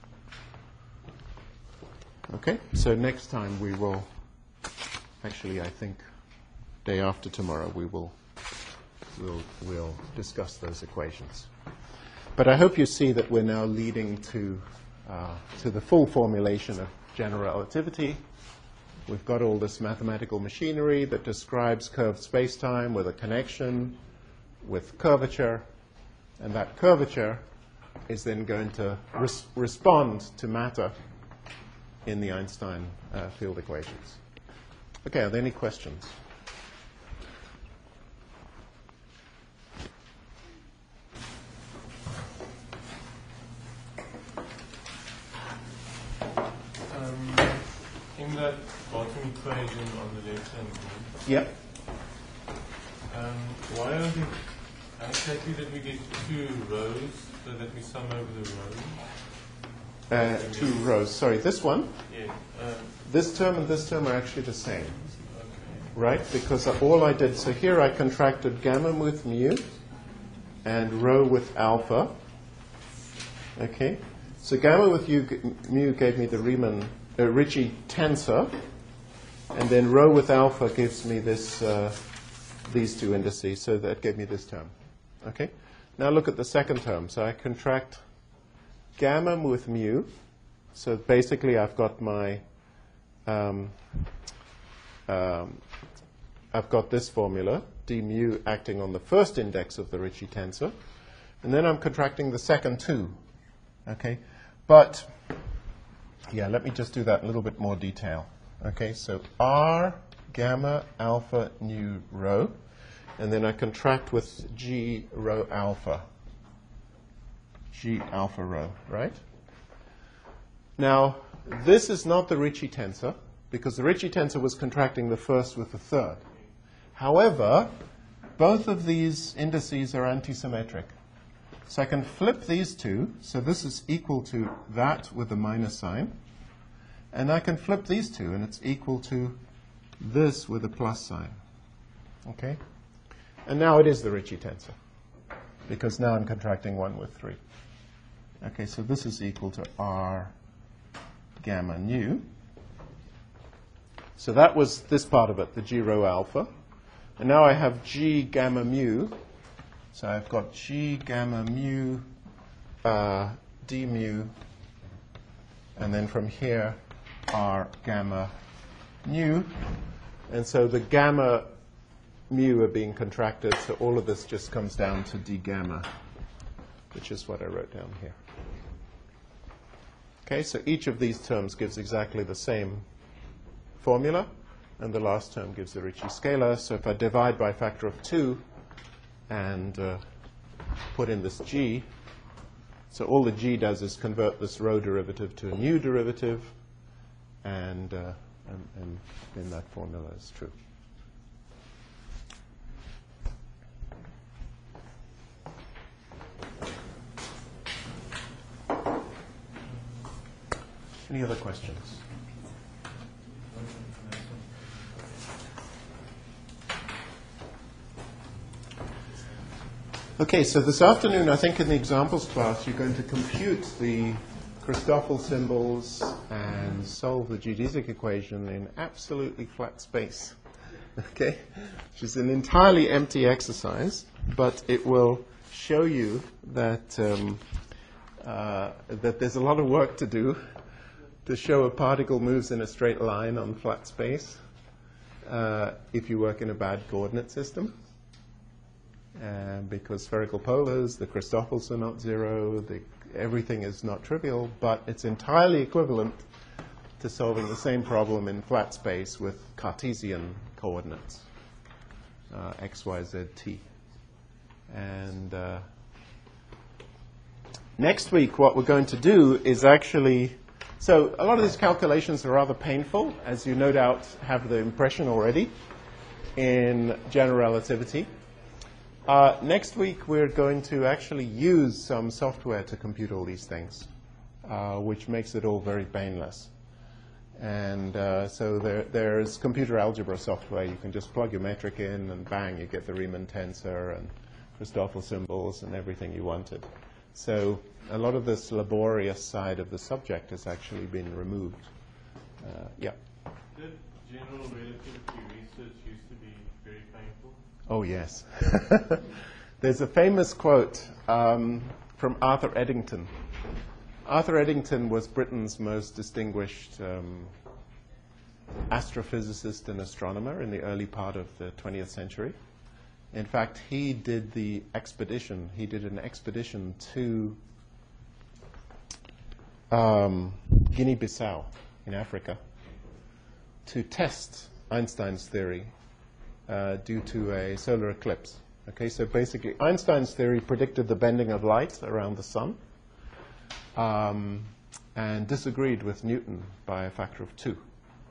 Okay, so next time we will, actually I think day after tomorrow, we will we'll, we'll discuss those equations. But I hope you see that we're now leading to, uh, to the full formulation of general relativity. We've got all this mathematical machinery that describes curved space-time with a connection with curvature, and that curvature is then going to res- respond to matter in the Einstein uh, field equations. Okay, are there any questions? Um, in that bottom equation on the left hand side, Yep. um, why are we exactly that we get two rows so that we sum over the rows? Uh, two rows. Sorry, this one, Yeah. Um, this term and this term are actually the same, okay. right? Because all I did, so here I contracted gamma with mu and rho with alpha. Okay? So gamma with u, mu gave me the Riemann, uh, Ricci tensor, and then rho with alpha gives me this, uh, these two indices, so that gave me this term. Okay? Now look at the second term. So I contract gamma with mu. So basically I've got my, um, um, I've got this formula, d mu acting on the first index of the Ricci tensor. And then I'm contracting the second two. Okay? But, yeah, let me just do that in a little bit more detail. Okay, so R, gamma, alpha, nu, rho. And then I contract with G rho alpha. G alpha rho, right? Now, this is not the Ricci tensor, because the Ricci tensor was contracting the first with the third. However, both of these indices are antisymmetric. So I can flip these two, so this is equal to that with a minus sign. And I can flip these two, and it's equal to this with a plus sign. Okay? And now it is the Ricci tensor, because now I'm contracting one with three. Okay, so this is equal to R gamma nu. So that was this part of it, the G rho alpha. And now I have G gamma mu. So I've got G gamma mu uh, d mu, and then from here R gamma nu. And so the gamma mu are being contracted, so all of this just comes down to d gamma, which is what I wrote down here. Okay, so each of these terms gives exactly the same formula, and the last term gives the Ricci scalar. So if I divide by a factor of two and uh, put in this g, so all the g does is convert this rho derivative to a nu derivative, and, uh, and, and then that formula is true. Any other questions? Okay, so this afternoon, I think in the examples class, you're going to compute the Christoffel symbols and solve the geodesic equation in absolutely flat space. Okay? Which is an entirely empty exercise, but it will show you that um, uh, that there's a lot of work to do to show a particle moves in a straight line on flat space uh, if you work in a bad coordinate system. Uh, because spherical polars, the Christoffels are not zero, the, everything is not trivial, but it's entirely equivalent to solving the same problem in flat space with Cartesian coordinates, uh, x, y, z, t. And uh, next week what we're going to do is actually, so a lot of these calculations are rather painful, as you no doubt have the impression already in general relativity. Uh, next week, we're going to actually use some software to compute all these things, uh, which makes it all very painless. And uh, so there, there's computer algebra software. You can just plug your metric in, and bang, you get the Riemann tensor and Christoffel symbols and everything you wanted. So a lot of this laborious side of the subject has actually been removed. Uh, yeah. Did general relativity research used to be very painful? Oh, yes. There's a famous quote um, from Arthur Eddington. Arthur Eddington was Britain's most distinguished um, astrophysicist and astronomer in the early part of the twentieth century. In fact, he did the expedition. He did an expedition to um, Guinea-Bissau in Africa to test Einstein's theory Uh, due to a solar eclipse. Okay, so basically Einstein's theory predicted the bending of light around the sun um, and disagreed with Newton by a factor of two.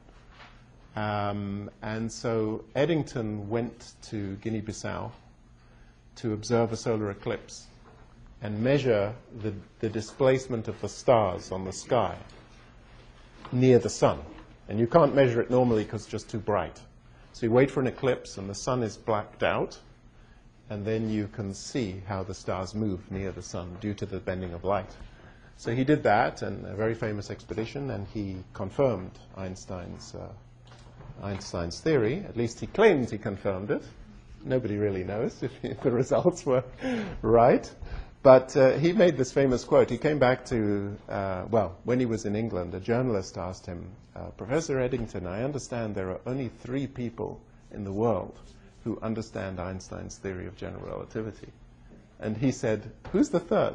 Um, and so Eddington went to Guinea-Bissau to observe a solar eclipse and measure the, the displacement of the stars on the sky near the sun. And you can't measure it normally because it's just too bright. So you wait for an eclipse and the sun is blacked out, and then you can see how the stars move near the sun due to the bending of light. So he did that, and a very famous expedition, and he confirmed Einstein's, uh, Einstein's theory. At least he claimed he confirmed it. Nobody really knows if, if the results were right. But uh, he made this famous quote. He came back to, uh, well, when he was in England, a journalist asked him, uh, Professor Eddington, I understand there are only three people in the world who understand Einstein's theory of general relativity. And he said, who's the third?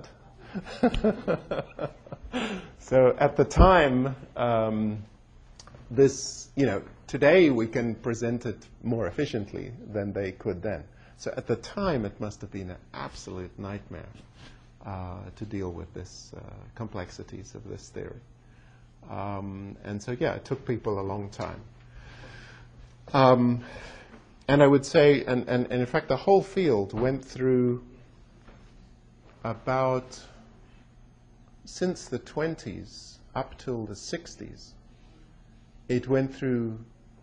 So at the time, um, this, you know, today we can present it more efficiently than they could then. So at the time, it must have been an absolute nightmare uh, to deal with this uh, complexities of this theory. Um, and so, yeah, it took people a long time. Um, and I would say, and, and, and in fact, the whole field went through about, since the twenties up till the sixties, it went through,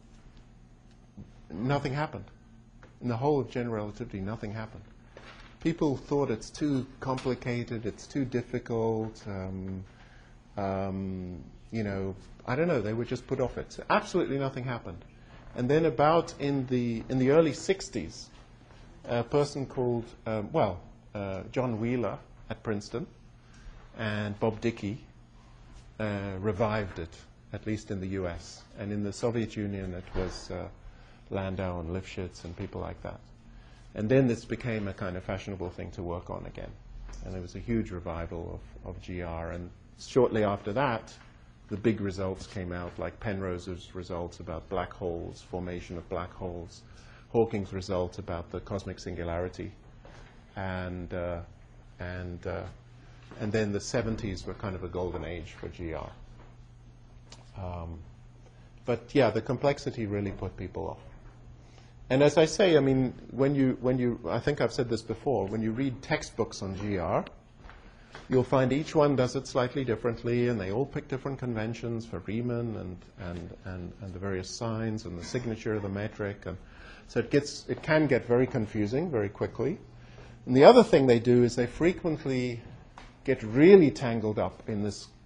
nothing happened. In the whole of general relativity, nothing happened. People thought it's too complicated, it's too difficult, um, um, you know, I don't know, they would just put off it. So absolutely nothing happened. And then about in the in the early sixties, a person called, um, well, uh, John Wheeler at Princeton and Bob Dickey uh, revived it, at least in the U S. And in the Soviet Union, it was uh, Landau and Lifshitz and people like that. And then this became a kind of fashionable thing to work on again. And there was a huge revival of, of G R. And shortly after that, the big results came out, like Penrose's results about black holes, formation of black holes, Hawking's results about the cosmic singularity. And, uh, and, uh, and then the seventies were kind of a golden age for G R. Um, but yeah, the complexity really put people off. And as I say, I mean, when you, when you, I think I've said this before, when you read textbooks on G R, you'll find each one does it slightly differently, and they all pick different conventions for Riemann and, and, and, and the various signs and the signature of the metric. And so it gets, it can get very confusing very quickly. And the other thing they do is they frequently get really tangled up in this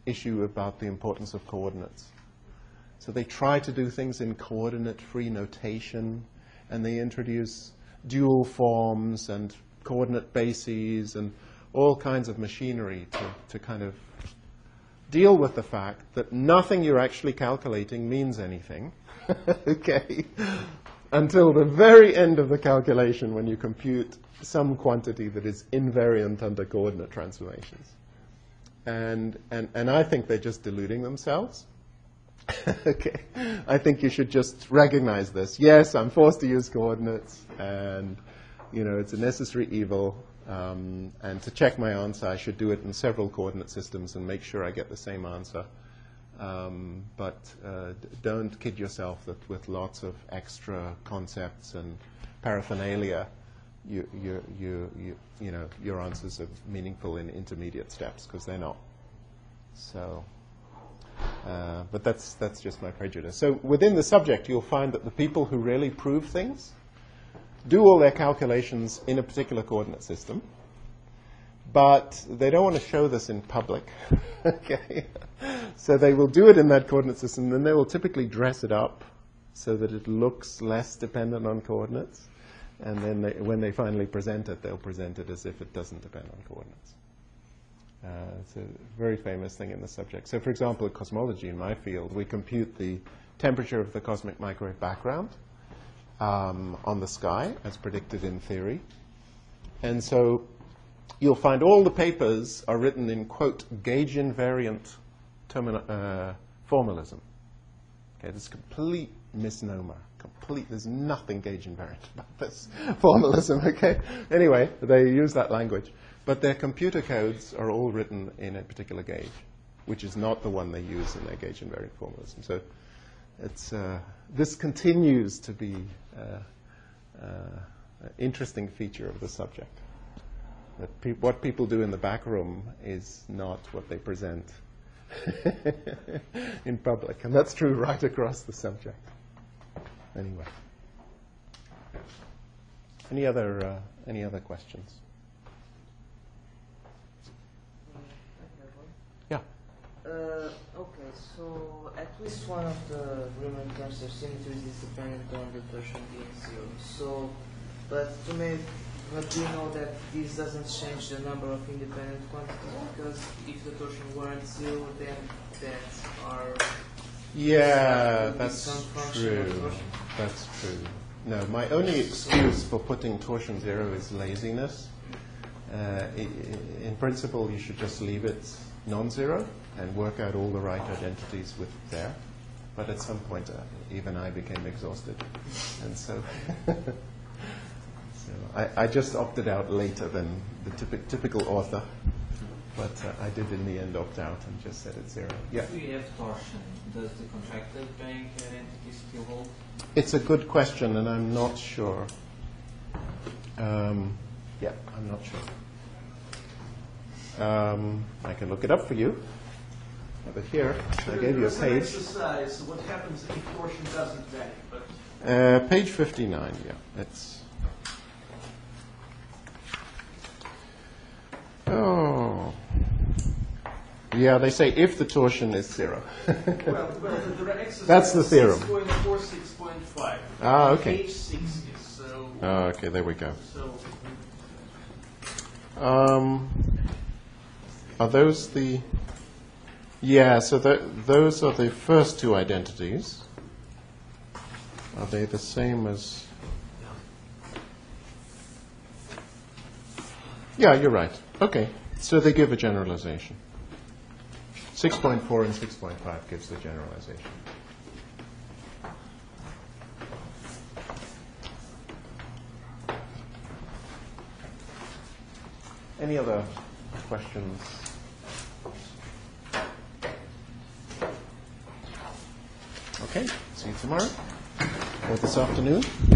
issue about the importance of coordinates. So they try to do things in coordinate-free notation, and they introduce dual forms and coordinate bases and all kinds of machinery to, to kind of deal with the fact that nothing you're actually calculating means anything, okay, until the very end of the calculation when you compute some quantity that is invariant under coordinate transformations. And, and, and I think they're just deluding themselves. Okay, I think you should just recognize this. Yes, I'm forced to use coordinates, and you know it's a necessary evil. Um, and to check my answer, I should do it in several coordinate systems and make sure I get the same answer. Um, but uh, d don't kid yourself that with lots of extra concepts and paraphernalia, you, you, you, you, you know, your answers are meaningful in intermediate steps, because they're not. So, uh, but that's, that's just my prejudice. So within the subject, you'll find that the people who really prove things do all their calculations in a particular coordinate system, but they don't want to show this in public. Okay, so they will do it in that coordinate system, and then they will typically dress it up so that it looks less dependent on coordinates, and then they, when they finally present it, they'll present it as if it doesn't depend on coordinates. Uh, it's a very famous thing in the subject. So for example, in cosmology, in my field, we compute the temperature of the cosmic microwave background Um, on the sky, as predicted in theory. And so you'll find all the papers are written in, quote, gauge invariant termina uh, formalism. Okay, this is a complete misnomer. Complete, there's nothing gauge invariant about this formalism, okay? Anyway, they use that language. But their computer codes are all written in a particular gauge, which is not the one they use in their gauge invariant formalism. So It's, uh, this continues to be uh, uh, an interesting feature of the subject. That pe what people do in the back room is not what they present in public. And that's true right across the subject. Anyway. Any other, uh, any other questions? Yeah. Uh, okay, so at least one of the Riemann tensor symmetries is dependent on the torsion being zero. So, but to make, but we know that this doesn't change the number of independent quantities, because if the torsion weren't zero, then that are yeah, so that's some function of true. torsion. That's true. No, my only excuse for putting torsion zero is laziness. Uh, i in principle, you should just leave it non-zero and work out all the right identities with there. But at some point, uh, even I became exhausted. And so, so I, I just opted out later than the typi typical author. But uh, I did in the end opt out and just set it zero. Yeah. If we have torsion, does the contracted bank identity still hold? It's a good question, and I'm not sure. Um, yeah, I'm not sure. Um, I can look it up for you. Have it here. I gave you a There's an page. exercise, what happens if torsion doesn't vary? But Uh, page fifty-nine, yeah. It's. Oh. Yeah, they say if the torsion is zero. well, well, the, the exercise That's the theorem. six point four six point five. Ah, okay. Page six is so. Oh, okay, there we go. So. Um, are those the... Yeah, so th those are the first two identities. Are they the same as... Yeah, you're right. Okay, so they give a generalization. six point four and six point five gives the generalization. Any other questions? Okay, see you tomorrow or this afternoon.